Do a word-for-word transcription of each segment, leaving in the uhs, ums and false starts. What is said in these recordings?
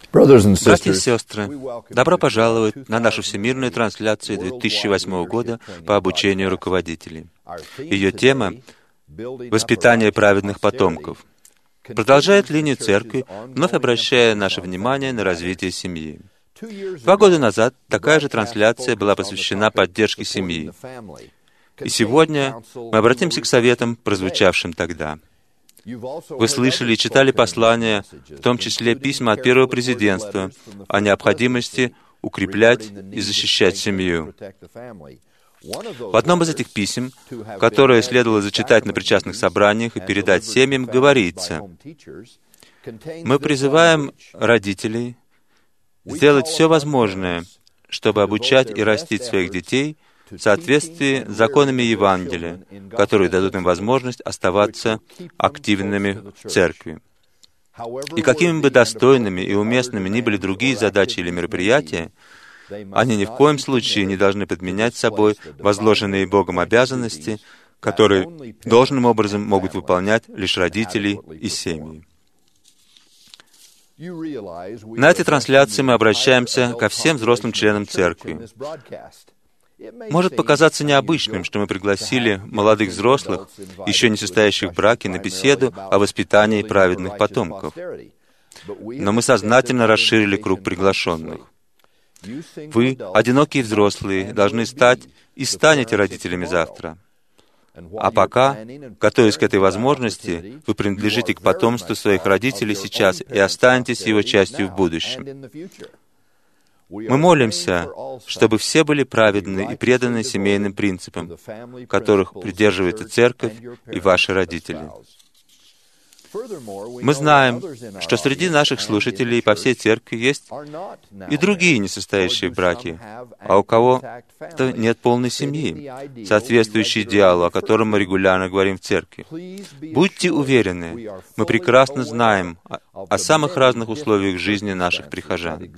Братья и сестры, добро пожаловать на нашу всемирную трансляцию две тысячи восьмого года по обучению руководителей. Ее тема — «Воспитание праведных потомков» продолжает линию Церкви, вновь обращая наше внимание на развитие семьи. Два года назад такая же трансляция была посвящена поддержке семьи. И сегодня мы обратимся к советам, прозвучавшим тогда. Вы слышали и читали послания, в том числе письма от первого президентства, о необходимости укреплять и защищать семью. В одном из этих писем, которое следовало зачитать на причастных собраниях и передать семьям, говорится: «Мы призываем родителей сделать все возможное, чтобы обучать и растить своих детей в соответствии с законами Евангелия, которые дадут им возможность оставаться активными в церкви. И какими бы достойными и уместными ни были другие задачи или мероприятия, они ни в коем случае не должны подменять собой возложенные Богом обязанности, которые должным образом могут выполнять лишь родители и семьи». На этой трансляции мы обращаемся ко всем взрослым членам церкви. Может показаться необычным, что мы пригласили молодых взрослых, еще не состоящих в браке, на беседу о воспитании праведных потомков. Но мы сознательно расширили круг приглашенных. Вы, одинокие взрослые, должны стать и станете родителями завтра. А пока, готовясь к этой возможности, вы принадлежите к потомству своих родителей сейчас и останетесь его частью в будущем. Мы молимся, чтобы все были праведны и преданы семейным принципам, которых придерживается Церковь и ваши родители. Мы знаем, что среди наших слушателей по всей Церкви есть и другие несостоящие в браке, а у кого-то нет полной семьи, соответствующей идеалу, о котором мы регулярно говорим в Церкви. Будьте уверены, мы прекрасно знаем о, о самых разных условиях жизни наших прихожан.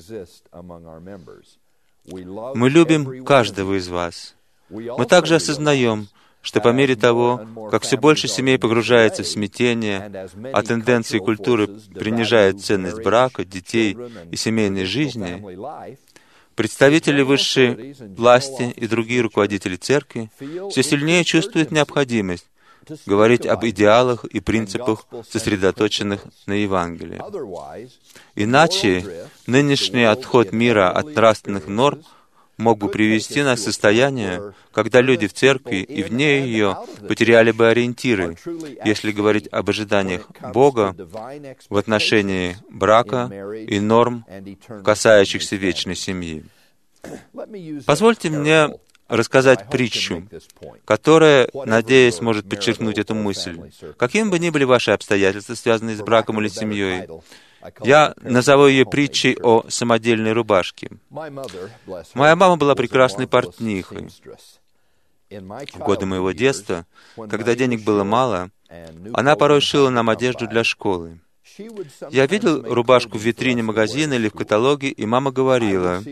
Мы любим каждого из вас. Мы также осознаем, что по мере того, как все больше семей погружается в смятение, а тенденции культуры принижают ценность брака, детей и семейной жизни, представители высшей власти и другие руководители церкви все сильнее чувствуют необходимость говорить об идеалах и принципах, сосредоточенных на Евангелии. Иначе нынешний отход мира от нравственных норм мог бы привести нас к состоянию, когда люди в церкви и вне ее потеряли бы ориентиры, если говорить об ожиданиях Бога в отношении брака и норм, касающихся вечной семьи. Позвольте мне рассказать притчу, которая, надеюсь, может подчеркнуть эту мысль. Какими бы ни были ваши обстоятельства, связанные с браком или семьей, я назову ее притчей о самодельной рубашке. Моя мама была прекрасной портнихой. В годы моего детства, когда денег было мало, она порой шила нам одежду для школы. Я видел рубашку в витрине магазина или в каталоге, и мама говорила: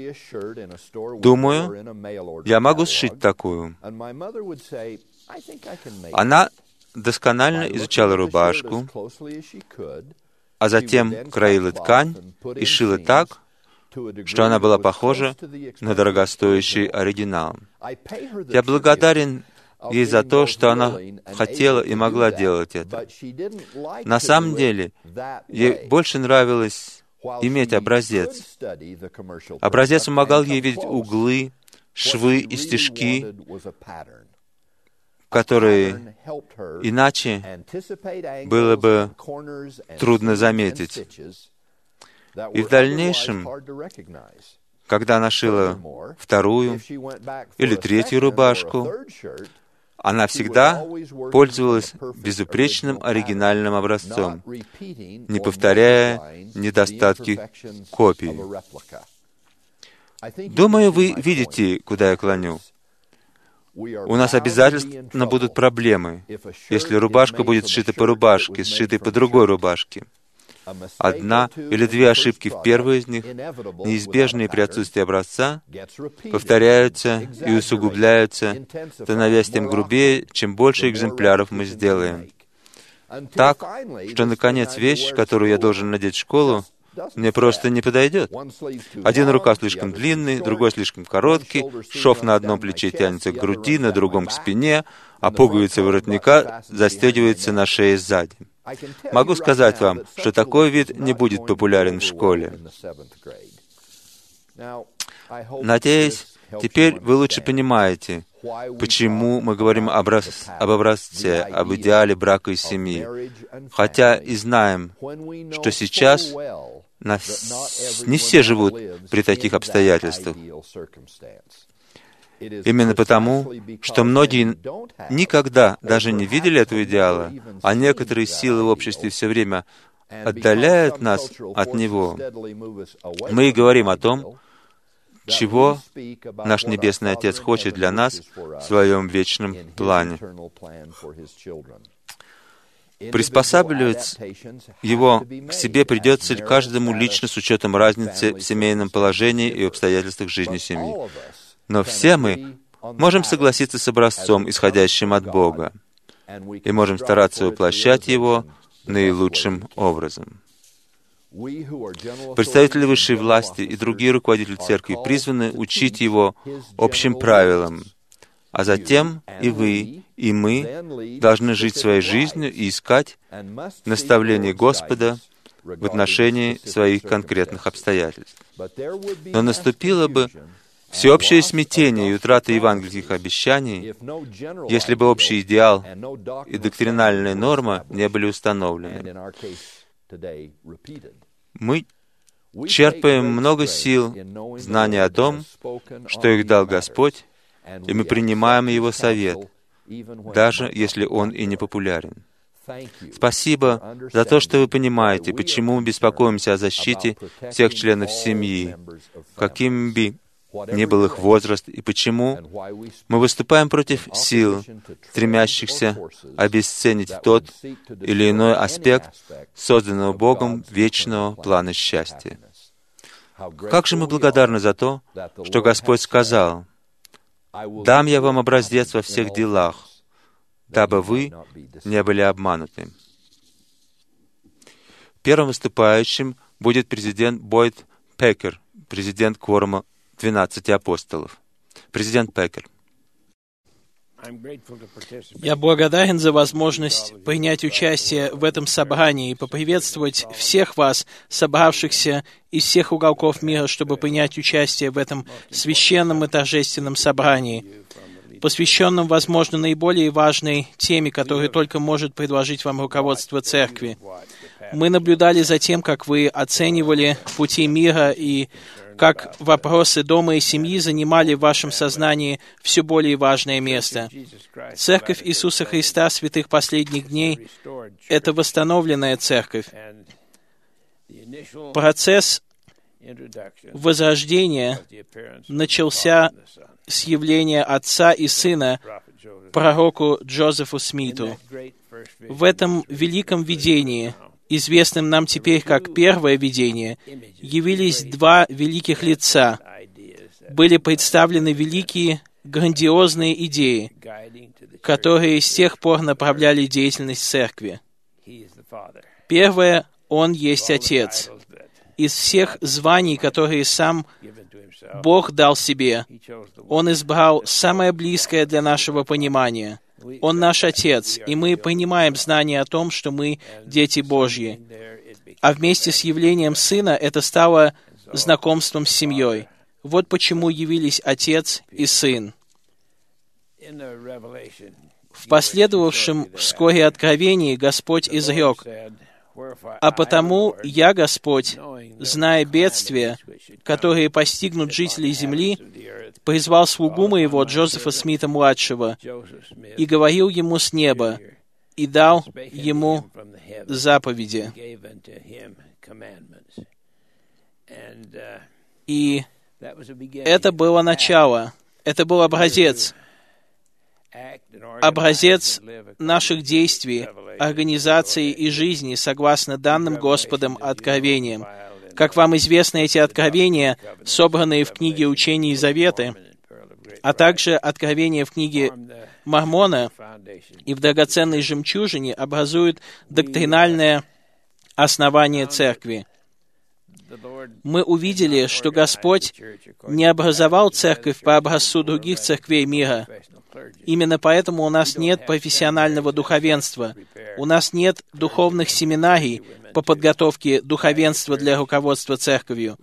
«Думаю, я могу сшить такую». Она досконально изучала рубашку, а затем краила ткань и шила так, что она была похожа на дорогостоящий оригинал. Я благодарен ей за то, что она хотела и могла делать это. На самом деле, ей больше нравилось иметь образец. Образец помогал ей видеть углы, швы и стежки, которые иначе было бы трудно заметить. И в дальнейшем, когда она шила вторую или третью рубашку, она всегда пользовалась безупречным оригинальным образцом, не повторяя недостатки копии. Думаю, вы видите, куда я клоню. У нас обязательно будут проблемы, если рубашка будет сшита по рубашке, сшитой по другой рубашке. Одна или две ошибки в первой из них, неизбежные при отсутствии образца, повторяются и усугубляются, становясь тем грубее, чем больше экземпляров мы сделаем. Так, что, наконец, вещь, которую я должен надеть в школу, мне просто не подойдет. Один рукав слишком длинный, другой слишком короткий, шов на одном плече тянется к груди, на другом к спине, а пуговица воротника застегивается на шее сзади. Могу сказать вам, что такой вид не будет популярен в школе. Надеюсь, теперь вы лучше понимаете, почему мы говорим об образце, об идеале брака и семьи, хотя и знаем, что сейчас не все живут при таких обстоятельствах. Именно потому, что многие никогда даже не видели этого идеала, а некоторые силы в обществе все время отдаляют нас от него. Мы и говорим о том, чего наш Небесный Отец хочет для нас в Своем вечном плане. Приспосабливать его к себе придется каждому лично с учетом разницы в семейном положении и обстоятельствах жизни семьи. Но все мы можем согласиться с образцом, исходящим от Бога, и можем стараться воплощать его наилучшим образом. Представители высшей власти и другие руководители церкви призваны учить его общим правилам, а затем и вы, и мы должны жить своей жизнью и искать наставление Господа в отношении своих конкретных обстоятельств. Но наступило бы всеобщее смятение и утрата евангельских обещаний, если бы общий идеал и доктринальная норма не были установлены. Мы черпаем много сил, зная о том, что их дал Господь, и мы принимаем Его совет, даже если он и не популярен. Спасибо за то, что вы понимаете, почему мы беспокоимся о защите всех членов семьи, каким бы ни был их возраст, и почему мы выступаем против сил, стремящихся обесценить тот или иной аспект созданного Богом вечного плана счастья. Как же мы благодарны за то, что Господь сказал: «Дам я вам образец во всех делах, дабы вы не были обмануты». Первым выступающим будет президент Бойд Пекер, президент Кворума двенадцати апостолов. Президент Пекер. Я благодарен за возможность принять участие в этом собрании и поприветствовать всех вас, собравшихся из всех уголков мира, чтобы принять участие в этом священном и торжественном собрании, посвященном, возможно, наиболее важной теме, которую только может предложить вам руководство Церкви. Мы наблюдали за тем, как вы оценивали пути мира и как вопросы дома и семьи занимали в вашем сознании все более важное место. Церковь Иисуса Христа святых последних дней — это восстановленная церковь. Процесс возрождения начался с явления Отца и Сына пророку Джозефу Смиту. В этом великом видении, известным нам теперь как первое видение, явились два великих лица. Были представлены великие, грандиозные идеи, которые с тех пор направляли деятельность церкви. Первое — Он есть Отец. Из всех званий, которые сам Бог дал себе, Он избрал самое близкое для нашего понимания. Он наш Отец, и мы понимаем знание о том, что мы дети Божьи. А вместе с явлением Сына это стало знакомством с семьей. Вот почему явились Отец и Сын. В последовавшем вскоре откровении Господь изрек: «А потому я, Господь, зная бедствия, которые постигнут жителей земли, призвал слугу моего Джозефа Смита-младшего и говорил ему с неба, и дал ему заповеди». И это было начало, это был образец, образец наших действий, организации и жизни согласно данным Господом откровениям. Как вам известно, эти откровения, собранные в книге «Учения и заветы», а также откровения в книге Мормона и в драгоценной жемчужине, образуют доктринальное основание Церкви. мы увидели, что Господь не образовал церковь по образцу других церквей мира. Именно поэтому у нас нет профессионального духовенства. У нас нет духовных семинарий по подготовке духовенства для руководства церковью.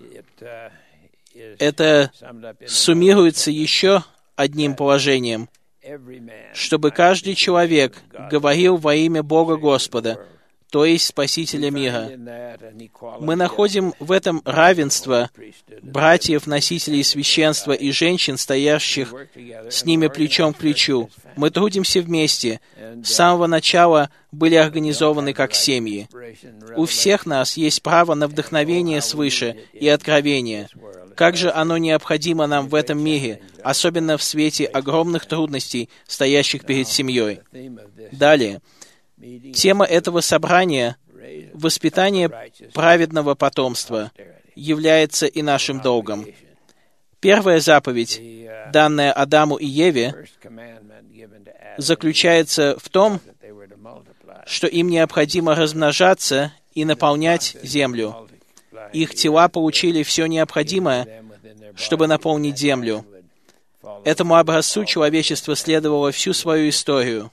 Это суммируется еще одним положением, чтобы каждый человек говорил во имя Бога Господа, то есть Спасителя мира. Мы находим в этом равенство братьев, носителей священства и женщин, стоящих с ними плечом к плечу. Мы трудимся вместе. С самого начала были организованы как семьи. У всех нас есть право на вдохновение свыше и откровение. Как же оно необходимо нам в этом мире, особенно в свете огромных трудностей, стоящих перед семьей. Далее. Тема этого собрания — воспитание праведного потомства является и нашим долгом. Первая заповедь, данная Адаму и Еве, заключается в том, что им необходимо размножаться и наполнять землю. Их тела получили все необходимое, чтобы наполнить землю. Этому образцу человечество следовало всю свою историю.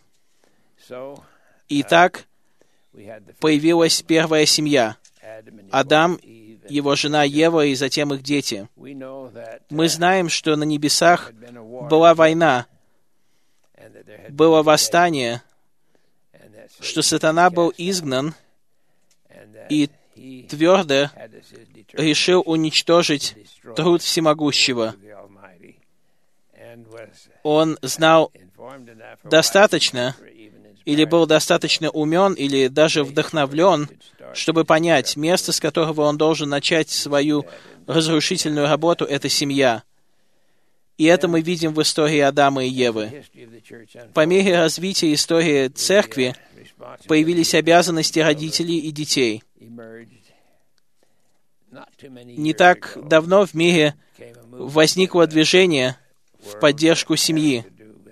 Итак, появилась первая семья — Адам, его жена Ева и затем их дети. Мы знаем, что на небесах была война, было восстание, что сатана был изгнан и твердо решил уничтожить труд всемогущего. Он знал достаточно, или был достаточно умен, или даже вдохновлен, чтобы понять, место, с которого он должен начать свою разрушительную работу, — это семья. И это мы видим в истории Адама и Евы. По мере развития истории церкви появились обязанности родителей и детей. Не так давно в мире возникло движение в поддержку семьи.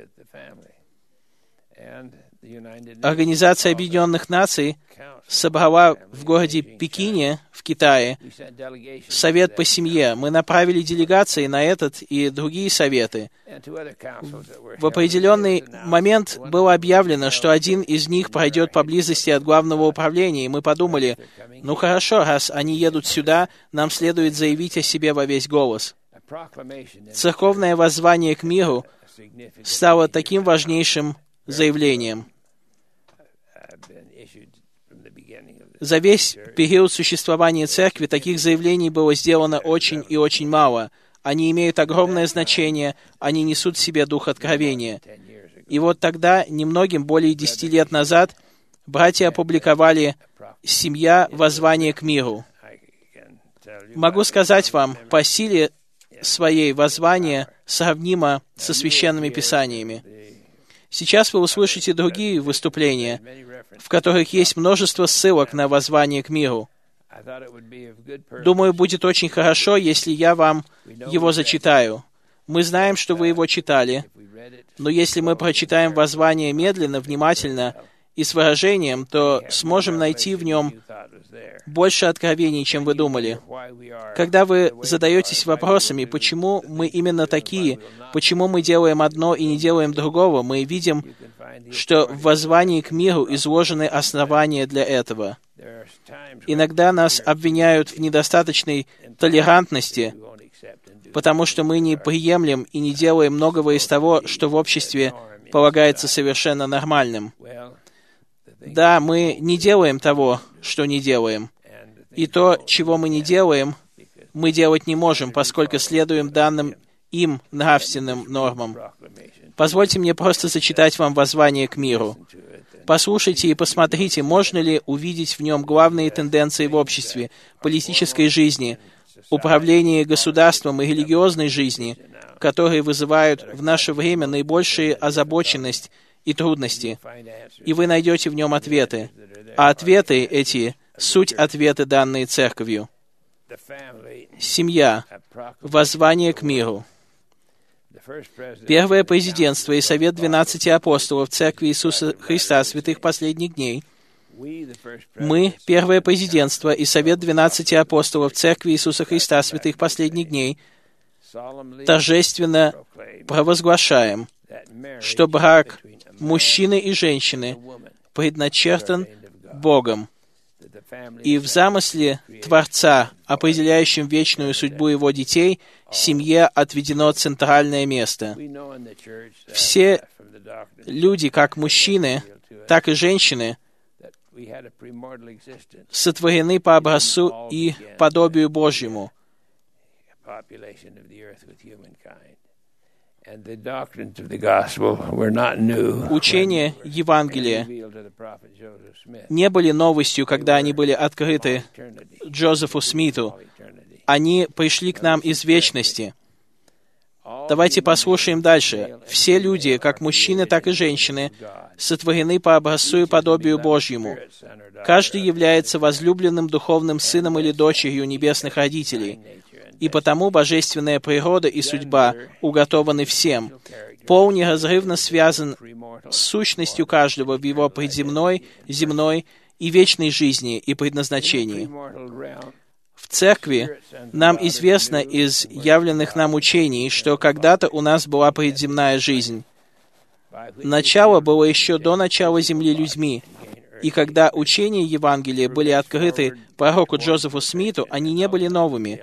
Организация Объединенных Наций собрала в городе Пекине, в Китае, совет по семье. Мы направили делегации на этот и другие советы. В определенный момент было объявлено, что один из них пройдет поблизости от главного управления, и мы подумали, ну хорошо, раз они едут сюда, нам следует заявить о себе во весь голос. Церковное воззвание к миру стало таким важнейшим заявлением. За весь период существования церкви таких заявлений было сделано очень и очень мало. Они имеют огромное значение, они несут в себе дух откровения. И вот тогда, немногим более десяти лет назад, братья опубликовали «Семья. Воззвание к миру». Могу сказать вам, по силе своей воззвание сравнимо со священными писаниями. Сейчас вы услышите другие выступления, в которых есть множество ссылок на воззвание к миру. Думаю, будет очень хорошо, если я вам его зачитаю. Мы знаем, что вы его читали, но если мы прочитаем воззвание медленно, внимательно и с выражением, то сможем найти в нем больше откровений, чем вы думали. Когда вы задаетесь вопросами, почему мы именно такие, почему мы делаем одно и не делаем другого, мы видим, что в воззвании к миру изложены основания для этого. Иногда нас обвиняют в недостаточной толерантности, потому что мы не приемлем и не делаем многого из того, что в обществе полагается совершенно нормальным. Да, мы не делаем того, что не делаем. И то, чего мы не делаем, мы делать не можем, поскольку следуем данным им нравственным нормам. Позвольте мне просто зачитать вам воззвание к миру. Послушайте и посмотрите, можно ли увидеть в нем главные тенденции в обществе, политической жизни, управлении государством и религиозной жизни, которые вызывают в наше время наибольшую озабоченность и трудности, и вы найдете в нем ответы. А ответы эти — суть ответы, данные Церковью. Семья. Воззвание к миру. Первое президентство и Совет двенадцати апостолов Церкви Иисуса Христа Святых Последних Дней Мы, Первое Президентство и Совет двенадцати апостолов Церкви Иисуса Христа Святых Последних Дней, торжественно провозглашаем, что брак мужчины и женщины предначертан Богом, и в замысле Творца, определяющем вечную судьбу Его детей, семье отведено центральное место. Все люди, как мужчины, так и женщины, сотворены по образцу и подобию Божьему. Учения Евангелия не были новостью, когда они были открыты Джозефу Смиту. Они пришли к нам из вечности. Давайте послушаем дальше. Все люди, как мужчины, так и женщины, сотворены по образцу и подобию Божьему. Каждый является возлюбленным духовным сыном или дочерью небесных родителей. И потому божественная природа и судьба уготованы всем. Пол неразрывно связан с сущностью каждого в его предземной, земной и вечной жизни и предназначении. В Церкви нам известно из явленных нам учений, что когда-то у нас была предземная жизнь. Начало было еще до начала Земли людьми, и когда учения Евангелия были открыты пророку Джозефу Смиту, они не были новыми.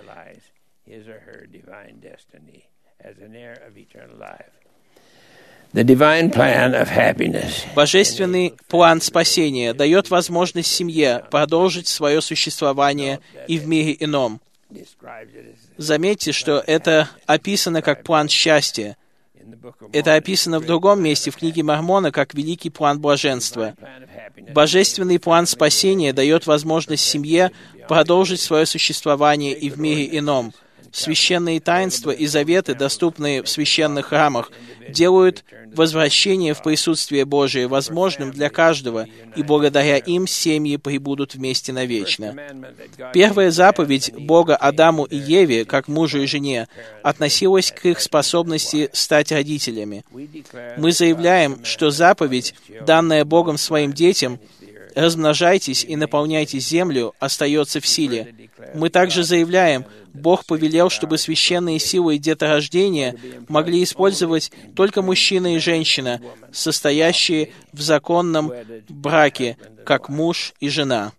Божественный план спасения дает возможность семье продолжить свое существование и в мире ином. Заметьте, что это описано как план счастья. Это описано в другом месте, в книге Мормона, как великий план блаженства. Божественный план спасения дает возможность семье продолжить свое существование и в мире ином. Священные таинства и заветы, доступные в священных храмах, делают возвращение в присутствие Божие возможным для каждого, и благодаря им семьи пребудут вместе навечно. Первая заповедь Бога Адаму и Еве, как мужу и жене, относилась к их способности стать родителями. Мы заявляем, что заповедь, данная Богом своим детям, «Размножайтесь и наполняйте землю», остается в силе. Мы также заявляем, Бог повелел, чтобы священные силы деторождения могли использовать только мужчина и женщина, состоящие в законном браке, как муж и жена.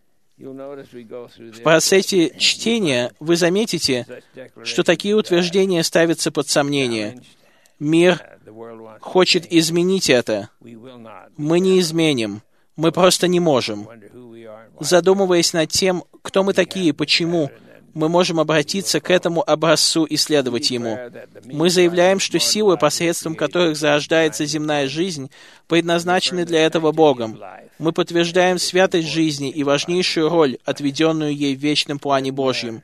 В процессе чтения вы заметите, что такие утверждения ставятся под сомнение. Мир хочет изменить это. Мы не изменим. Мы просто не можем. Задумываясь над тем, кто мы такие, почему, мы можем обратиться к этому образцу и следовать ему. Мы заявляем, что силы, посредством которых зарождается земная жизнь, предназначены для этого Богом. Мы подтверждаем святость жизни и важнейшую роль, отведенную ей в вечном плане Божьем.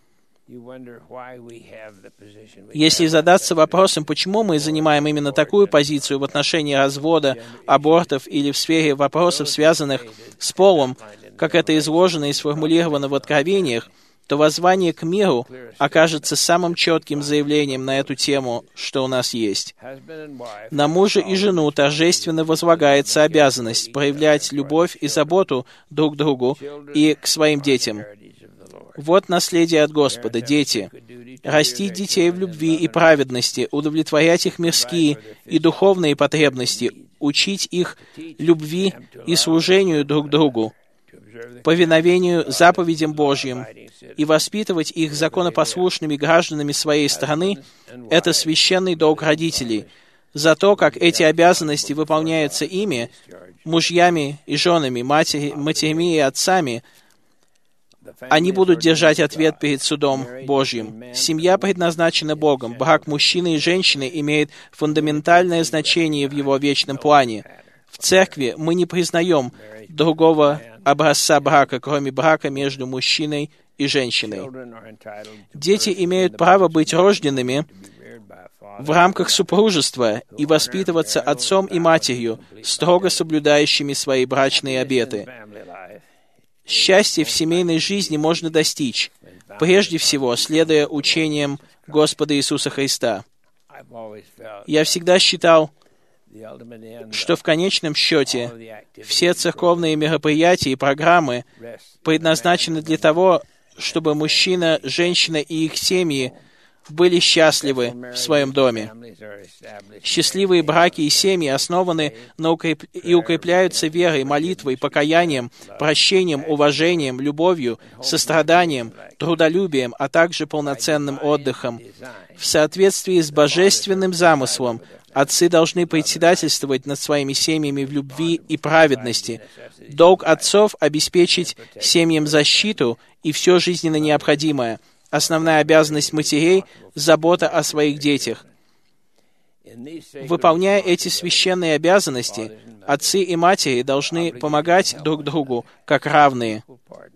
Если задаться вопросом, почему мы занимаем именно такую позицию в отношении развода, абортов или в сфере вопросов, связанных с полом, как это изложено и сформулировано в Откровениях, то воззвание к миру окажется самым четким заявлением на эту тему, что у нас есть. На мужа и жену торжественно возлагается обязанность проявлять любовь и заботу друг к другу и к своим детям. Вот наследие от Господа, дети. Растить детей в любви и праведности, удовлетворять их мирские и духовные потребности, учить их любви и служению друг другу, повиновению заповедям Божьим и воспитывать их законопослушными гражданами своей страны — это священный долг родителей. За то, как эти обязанности выполняются ими, мужьями и женами, матери, матерями и отцами, они будут держать ответ перед судом Божьим. Семья предназначена Богом. Брак мужчины и женщины имеет фундаментальное значение в его вечном плане. В Церкви мы не признаем другого образца брака, кроме брака между мужчиной и женщиной. Дети имеют право быть рожденными в рамках супружества и воспитываться отцом и матерью, строго соблюдающими свои брачные обеты. Счастье в семейной жизни можно достичь, прежде всего, следуя учениям Господа Иисуса Христа. Я всегда считал, что в конечном счете все церковные мероприятия и программы предназначены для того, чтобы мужчина, женщина и их семьи были счастливы в своем доме. Счастливые браки и семьи основаны на укреп... и укрепляются верой, молитвой, покаянием, прощением, уважением, любовью, состраданием, трудолюбием, а также полноценным отдыхом. В соответствии с божественным замыслом, отцы должны председательствовать над своими семьями в любви и праведности. Долг отцов — обеспечить семьям защиту и все жизненно необходимое. Основная обязанность матерей — забота о своих детях. Выполняя эти священные обязанности, отцы и матери должны помогать друг другу как равные.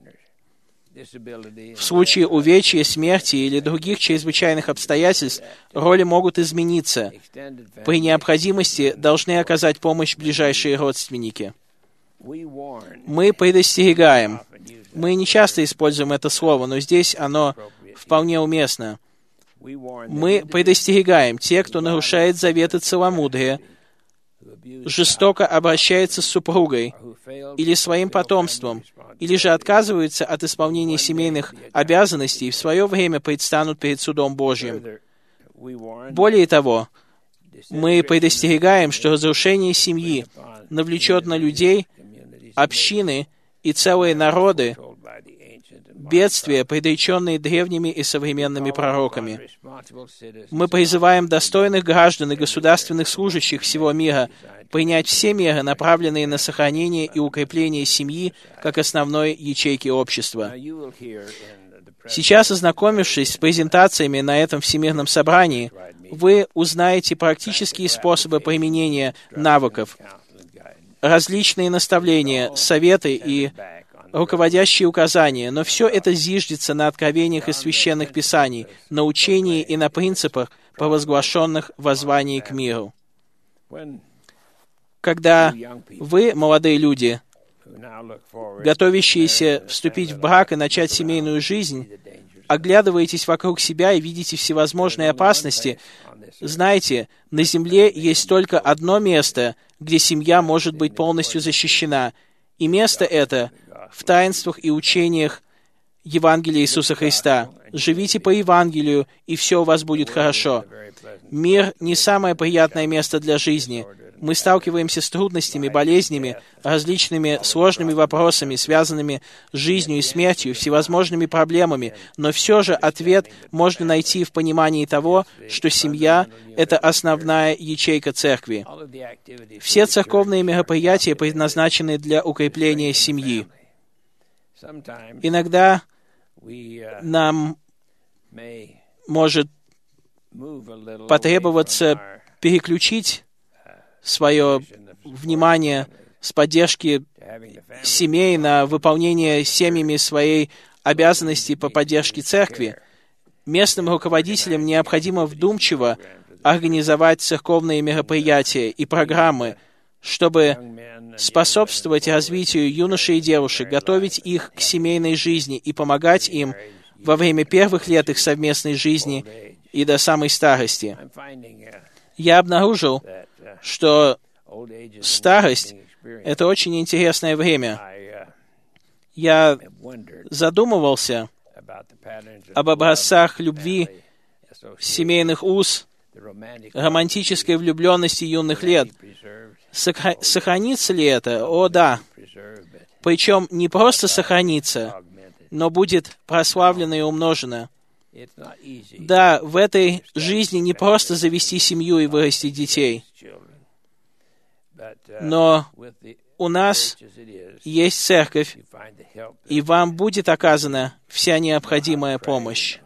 В случае увечья, смерти или других чрезвычайных обстоятельств роли могут измениться. При необходимости должны оказать помощь ближайшие родственники. Мы предостерегаем. Мы не часто используем это слово, но здесь оно вполне уместно. Мы предостерегаем тех, кто нарушает заветы целомудрия, жестоко обращается с супругой или своим потомством, или же отказываются от исполнения семейных обязанностей и в свое время предстанут перед судом Божьим. Более того, мы предостерегаем, что разрушение семьи навлечет на людей, общины и целые народы бедствия, предреченные древними и современными пророками. Мы призываем достойных граждан и государственных служащих всего мира принять все меры, направленные на сохранение и укрепление семьи как основной ячейки общества. Сейчас, ознакомившись с презентациями на этом Всемирном собрании, вы узнаете практические способы применения навыков, различные наставления, советы и руководящие указания, но все это зиждется на откровениях из священных писаний, на учении и на принципах, провозглашенных в воззвании к миру. Когда вы, молодые люди, готовящиеся вступить в брак и начать семейную жизнь, оглядываетесь вокруг себя и видите всевозможные опасности, знайте, на земле есть только одно место, где семья может быть полностью защищена, и место это — в таинствах и учениях Евангелия Иисуса Христа. Живите по Евангелию, и все у вас будет хорошо. Мир — не самое приятное место для жизни. Мы сталкиваемся с трудностями, болезнями, различными сложными вопросами, связанными с жизнью и смертью, всевозможными проблемами, но все же ответ можно найти в понимании того, что семья — это основная ячейка церкви. Все церковные мероприятия предназначены для укрепления семьи. Иногда нам может потребоваться переключить свое внимание с поддержки семей на выполнение семьями своей обязанности по поддержке церкви. Местным руководителям необходимо вдумчиво организовать церковные мероприятия и программы, чтобы способствовать развитию юношей и девушек, готовить их к семейной жизни и помогать им во время первых лет их совместной жизни и до самой старости. Я обнаружил, что старость — это очень интересное время. Я задумывался об образцах любви, семейных уз, романтической влюбленности юных лет. Сохранится ли это? О, да. Причем не просто сохранится, но будет прославлено и умножено. Да, в этой жизни не просто завести семью и вырастить детей, но у нас есть церковь, и вам будет оказана вся необходимая помощь.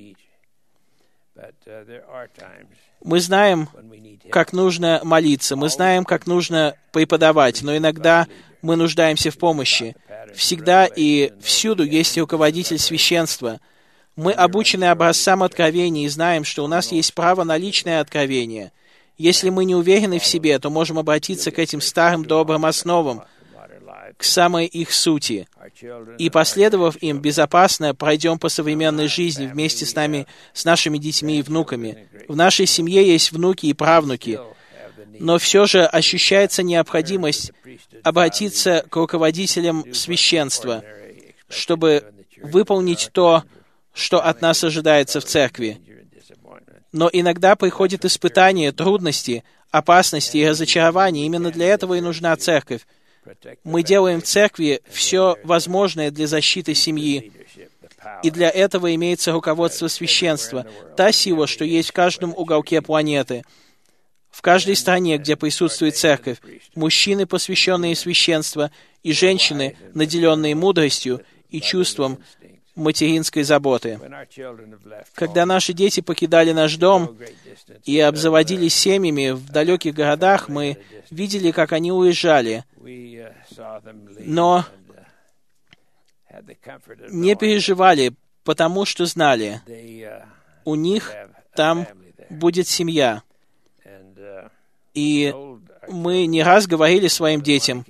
Мы знаем, как нужно молиться, мы знаем, как нужно преподавать, но иногда мы нуждаемся в помощи. Всегда и всюду есть руководитель священства. Мы обучены образцам откровений и знаем, что у нас есть право на личное откровение. Если мы не уверены в себе, то можем обратиться к этим старым добрым основам, к самой их сути. И, последовав им, безопасно пройдем по современной жизни вместе с нами, с нашими детьми и внуками. В нашей семье есть внуки и правнуки. но все же ощущается необходимость обратиться к руководителям священства, чтобы выполнить то, что от нас ожидается в церкви. Но иногда приходят испытания, трудности, опасности и разочарования. Именно для этого и нужна церковь. Мы делаем в церкви все возможное для защиты семьи. И для этого имеется руководство священства, та сила, что есть в каждом уголке планеты. В каждой стране, где присутствует церковь, мужчины, посвященные священству, и женщины, наделенные мудростью и чувством материнской заботы. Когда наши дети покидали наш дом и обзаводились семьями в далеких городах, мы видели, как они уезжали, но не переживали, потому что знали, у них там будет семья. И мы не раз говорили своим детям: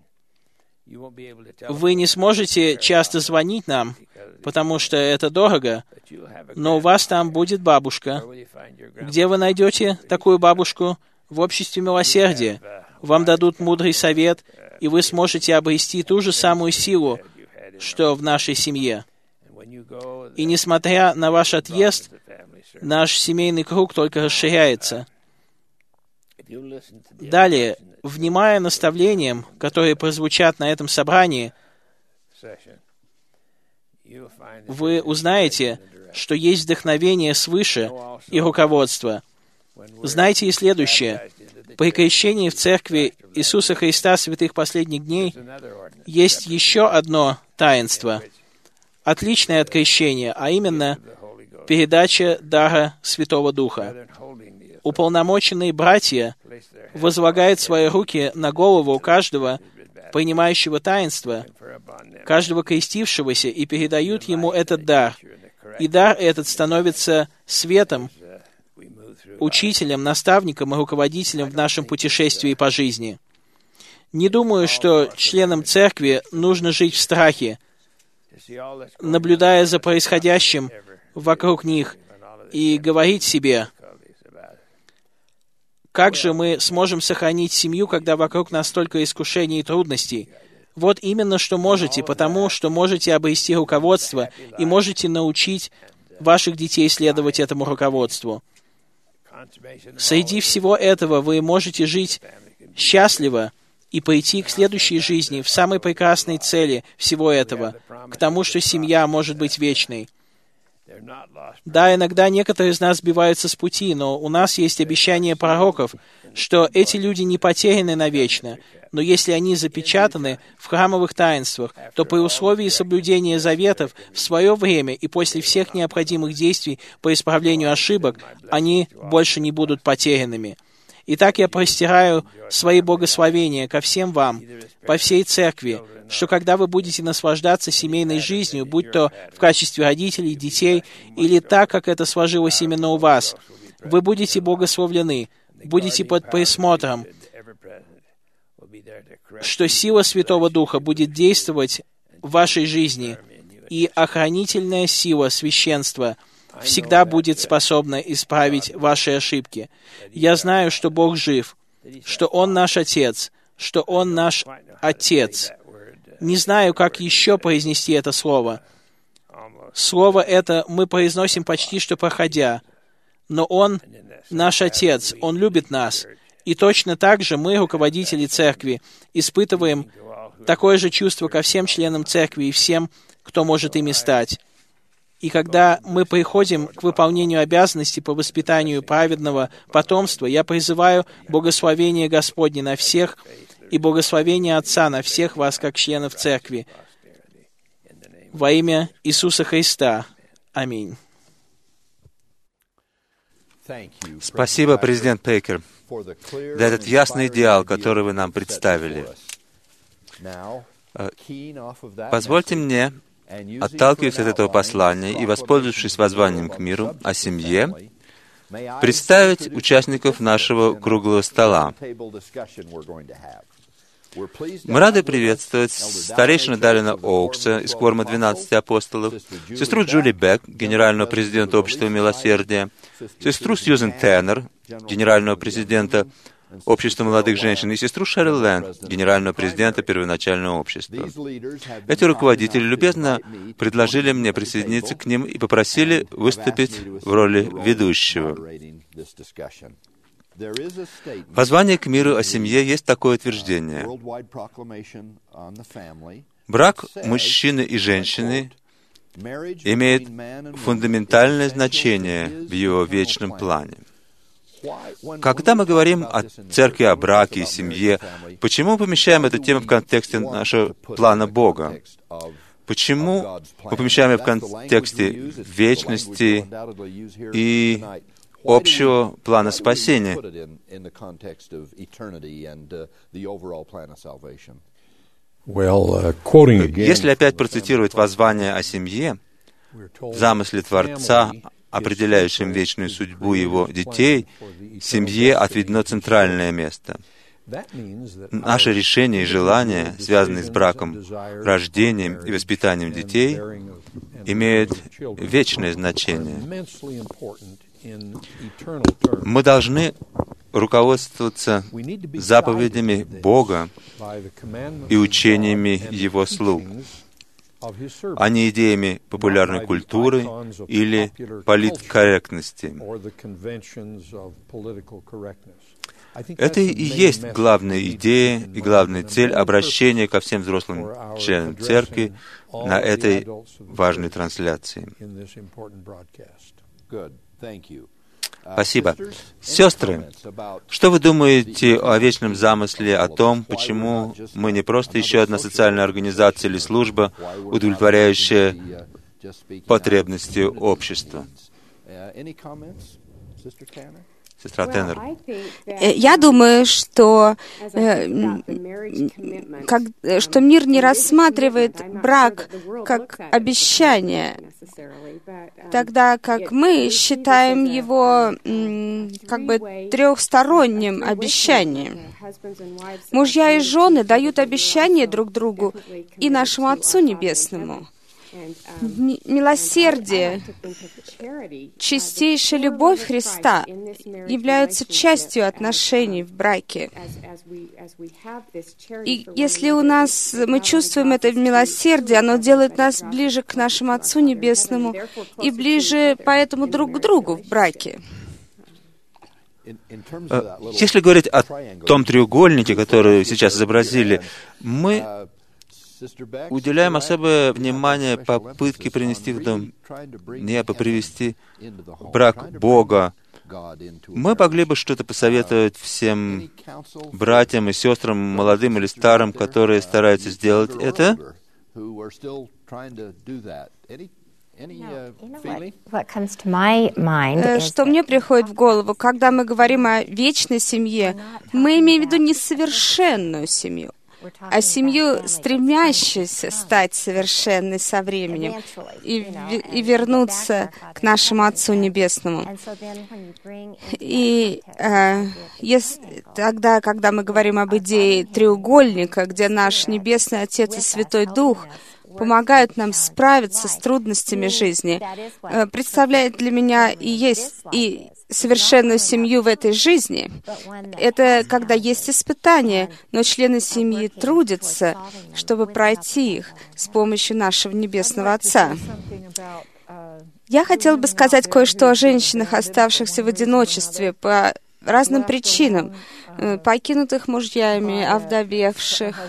вы не сможете часто звонить нам, потому что это дорого, но у вас там будет бабушка. Где вы найдете такую бабушку? В обществе милосердия. Вам дадут мудрый совет, и вы сможете обрести ту же самую силу, что в нашей семье. И несмотря на ваш отъезд, наш семейный круг только расширяется. Далее, внимая наставлениям, которые прозвучат на этом собрании, вы узнаете, что есть вдохновение свыше и руководство. Знайте и следующее. При крещении в Церкви Иисуса Христа святых последних дней есть еще одно таинство, отличное от крещения, а именно передача дара Святого Духа. Уполномоченные братья возлагают свои руки на голову каждого принимающего таинство, каждого крестившегося, и передают ему этот дар. И дар этот становится светом, учителем, наставником и руководителем в нашем путешествии по жизни. Не думаю, что членам церкви нужно жить в страхе, наблюдая за происходящим вокруг них, и говорить себе: как же мы сможем сохранить семью, когда вокруг нас столько искушений и трудностей? Вот именно что можете, потому что можете обрести руководство и можете научить ваших детей следовать этому руководству. Среди всего этого вы можете жить счастливо и пойти к следующей жизни в самой прекрасной цели всего этого, к тому, что семья может быть вечной. Да, иногда некоторые из нас сбиваются с пути, но у нас есть обещание пророков, что эти люди не потеряны навечно, но если они запечатаны в храмовых таинствах, то при условии соблюдения заветов в свое время и после всех необходимых действий по исправлению ошибок, они больше не будут потерянными. Итак, я простираю свои благословения ко всем вам, по всей церкви, что когда вы будете наслаждаться семейной жизнью, будь то в качестве родителей, детей, или так, как это сложилось именно у вас, вы будете благословлены, будете под присмотром, что сила Святого Духа будет действовать в вашей жизни, и охранительная сила священства всегда будет способна исправить ваши ошибки. Я знаю, что Бог жив, что Он наш Отец, что Он наш Отец. Не знаю, как еще произнести это слово. Слово это мы произносим почти что проходя, но Он наш Отец, Он любит нас. И точно так же мы, руководители церкви, испытываем такое же чувство ко всем членам церкви и всем, кто может ими стать. И когда мы приходим к выполнению обязанностей по воспитанию праведного потомства, я призываю благословение Господне на всех и благословение Отца на всех вас, как членов церкви. Во имя Иисуса Христа. Аминь. Спасибо, президент Пейкер, за этот ясный идеал, который вы нам представили. Позвольте мне, отталкиваясь от этого послания и воспользовавшись воззванием к миру о семье, представить участников нашего круглого стола. Мы рады приветствовать старейшину Даррена Оукса из Кворума двенадцати апостолов, сестру Джули Бек, генерального президента Общества Милосердия, сестру Сьюзен Теннер, генерального президента Общества молодых женщин, и сестру Шерил Лэнд, генерального президента первоначального общества. Эти руководители любезно предложили мне присоединиться к ним и попросили выступить в роли ведущего. В послании к миру о семье есть такое утверждение. Брак мужчины и женщины имеет фундаментальное значение в его вечном плане. Когда мы говорим о церкви, о браке и семье, почему мы помещаем эту тему в контексте нашего плана Бога? Почему мы помещаем ее в контексте вечности и общего плана спасения? Если опять процитировать воззвание о семье, в замысле Творца, определяющем вечную судьбу его детей, семье отведено центральное место. Наши решения и желания, связанные с браком, рождением и воспитанием детей, имеют вечное значение. Мы должны руководствоваться заповедями Бога и учениями Его слуг, а не идеями популярной культуры или политкорректности. Это и есть главная идея и главная цель обращения ко всем взрослым членам церкви на этой важной трансляции. Спасибо. Сестры, что вы думаете о вечном замысле, о том, почему мы не просто еще одна социальная организация или служба, удовлетворяющая потребности общества? Сестра Теннер. Я думаю, что, э, как, что мир не рассматривает брак как обещание, тогда как мы считаем его м, как бы трехсторонним обещанием. Мужья и жены дают обещание друг другу и нашему Отцу Небесному. Милосердие, чистейшая любовь Христа являются частью отношений в браке. И если у нас, мы чувствуем это милосердие, оно делает нас ближе к нашему Отцу Небесному и ближе поэтому друг к другу в браке. Если говорить о том треугольнике, который сейчас изобразили, мы уделяем особое внимание попытке принести в дом неба, привести брак Бога. Мы могли бы что-то посоветовать всем братьям и сестрам, молодым или старым, которые стараются сделать это? Что мне приходит в голову, когда мы говорим о вечной семье, мы имеем в виду несовершенную семью, а семью, стремящуюся стать совершенной со временем и, и вернуться к нашему Отцу Небесному. И э, если, тогда, когда мы говорим об идее треугольника, где наш Небесный Отец и Святой Дух помогают нам справиться с трудностями жизни, э, представляет для меня и есть и совершенную семью в этой жизни. Это когда есть испытания, но члены семьи трудятся, чтобы пройти их с помощью нашего Небесного Отца. Я хотела бы сказать кое-что о женщинах, оставшихся в одиночестве по разным причинам, покинутых мужьями, овдовевших.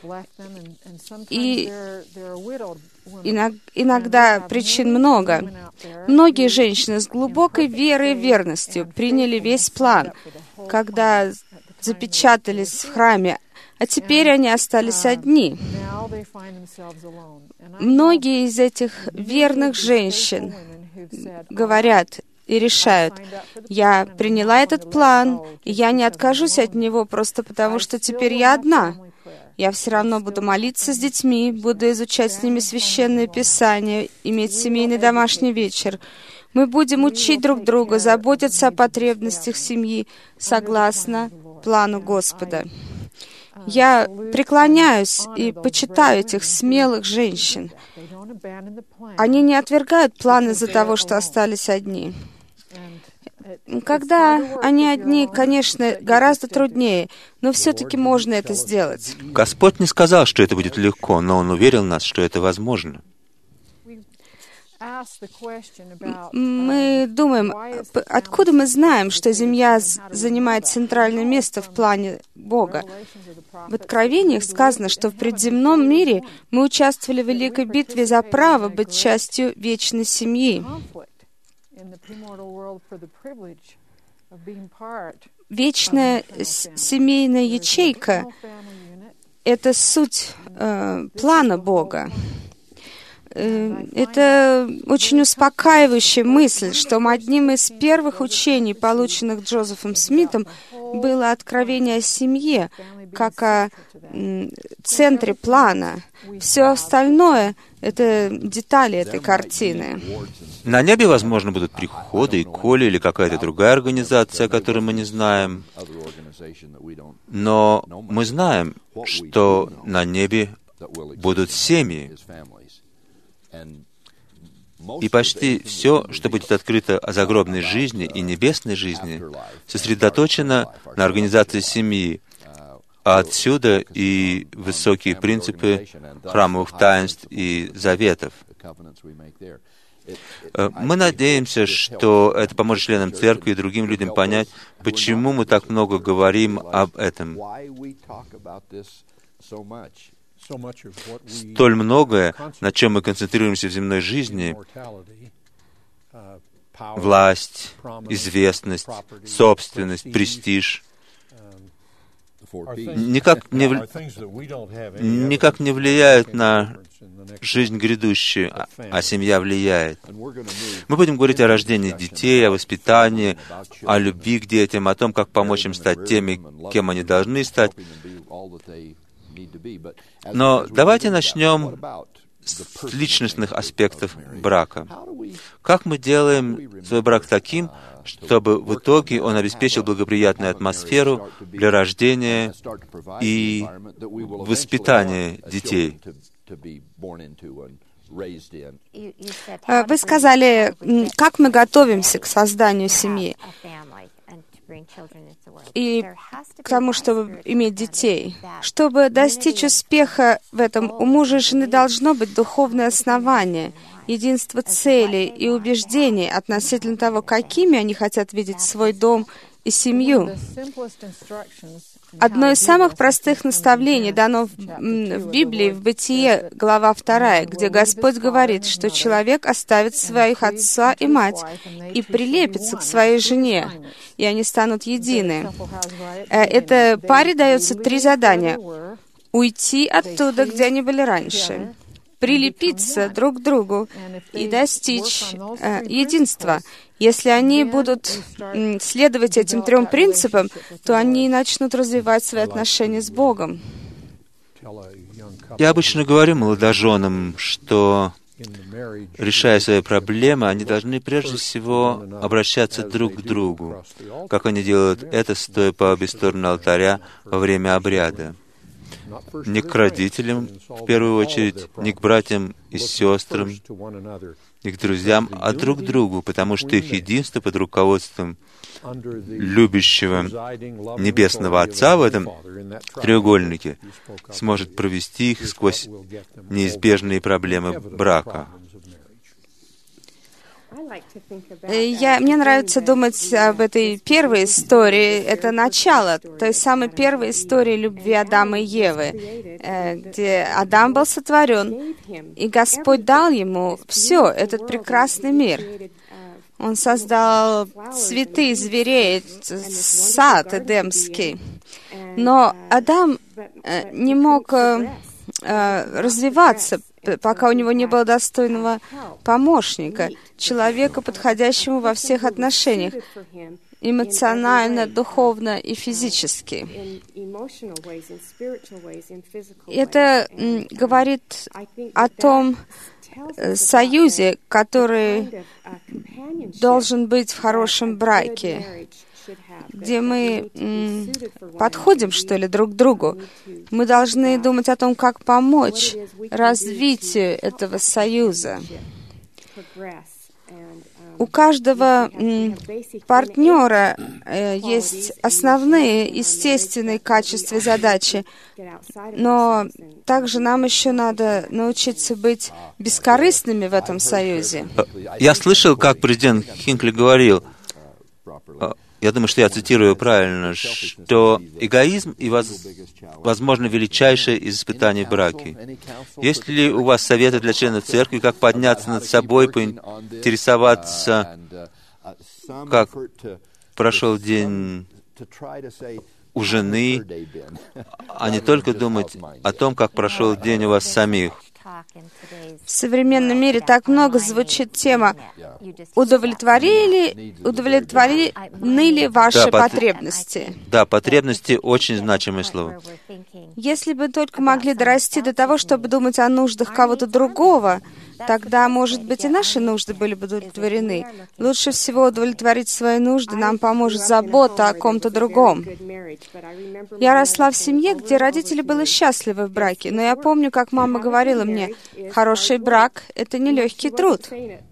И иногда причин много. Многие женщины с глубокой верой и верностью приняли весь план, когда запечатались в храме, а теперь они остались одни. Многие из этих верных женщин говорят и решают: я приняла этот план, и я не откажусь от него просто потому, что теперь я одна. Я все равно буду молиться с детьми, буду изучать с ними священное писание, иметь семейный домашний вечер. Мы будем учить друг друга, заботиться о потребностях семьи согласно плану Господа. Я преклоняюсь и почитаю этих смелых женщин. Они не отвергают план из-за того, что остались одни. когда они одни, конечно, гораздо труднее, но все-таки можно это сделать. Господь не сказал, что это будет легко, но Он уверил нас, что это возможно. Мы думаем, откуда мы знаем, что Земля занимает центральное место в плане Бога? В Откровениях сказано, что в предземном мире мы участвовали в великой битве за право быть частью вечной семьи. Вечная семейная ячейка — это суть э, плана Бога. Это очень успокаивающая мысль, что одним из первых учений, полученных Джозефом Смитом, было откровение о семье, как о центре плана. Все остальное — это детали этой картины. На небе, возможно, будут приходы, и Коли, или какая-то другая организация, о которой мы не знаем. Но мы знаем, что на небе будут семьи. И почти все, что будет открыто о загробной жизни и небесной жизни, сосредоточено на организации семьи, а отсюда и высокие принципы храмовых таинств и заветов. Мы надеемся, что это поможет членам церкви и другим людям понять, почему мы так много говорим об этом. Столь многое, на чем мы концентрируемся в земной жизни, власть, известность, собственность, престиж, никак не, никак не влияют на жизнь грядущую, а, а семья влияет. Мы будем говорить о рождении детей, о воспитании, о любви к детям, о том, как помочь им стать теми, кем они должны стать. Но давайте начнем с личностных аспектов брака. Как мы делаем свой брак таким, чтобы в итоге он обеспечил благоприятную атмосферу для рождения и воспитания детей? Вы сказали, как мы готовимся к созданию семьи и к тому, чтобы иметь детей. Чтобы достичь успеха в этом, у мужа и жены должно быть духовное основание, единство целей и убеждений относительно того, какими они хотят видеть свой дом и семью. Одно из самых простых наставлений дано в, в Библии, в Бытие, глава вторая, где Господь говорит, что человек оставит своих отца и мать и прилепится к своей жене, и они станут едины. Этой паре дается три задания. Уйти оттуда, где они были раньше, прилепиться друг к другу и достичь э, единства. Если они будут м, следовать этим трем принципам, то они начнут развивать свои отношения с Богом. Я обычно говорю молодоженам, что, решая свои проблемы, они должны прежде всего обращаться друг к другу, как они делают это, стоя по обе стороны алтаря во время обряда. Не к родителям, в первую очередь, не к братьям и сестрам, не к друзьям, а друг к другу, потому что их единство под руководством любящего Небесного Отца в этом треугольнике сможет провести их сквозь неизбежные проблемы брака. Я, мне нравится думать об этой первой истории. Это начало той самой первой истории любви Адама и Евы, где Адам был сотворен, и Господь дал ему все, этот прекрасный мир. Он создал цветы, зверей, сад эдемский. Но Адам не мог развиваться, пока у него не было достойного помощника, человека, подходящему во всех отношениях, эмоционально, духовно и физически. Это говорит о том союзе, который должен быть в хорошем браке, где мы м, подходим, что ли, друг к другу. Мы должны думать о том, как помочь развитию этого союза. У каждого м, партнера э, есть основные естественные качества и задачи, но также нам еще надо научиться быть бескорыстными в этом союзе. Я слышал, как президент Хинкли говорил, я думаю, что я цитирую правильно, что эгоизм и, воз, возможно, величайшее из испытаний в браке. Есть ли у вас советы для членов церкви, как подняться над собой, поинтересоваться, как прошел день у жены, а не только думать о том, как прошел день у вас самих? В современном мире так много звучит тема «Удовлетворили, удовлетворены ли ваши да, пот... потребности?» Да, потребности — очень значимое слово. Если бы только могли дорасти до того, чтобы думать о нуждах кого-то другого, тогда, может быть, и наши нужды были бы удовлетворены. Лучше всего удовлетворить свои нужды нам поможет забота о ком-то другом. Я росла в семье, где родители были счастливы в браке, но я помню, как мама говорила мне, «Хороший брак — это нелегкий труд».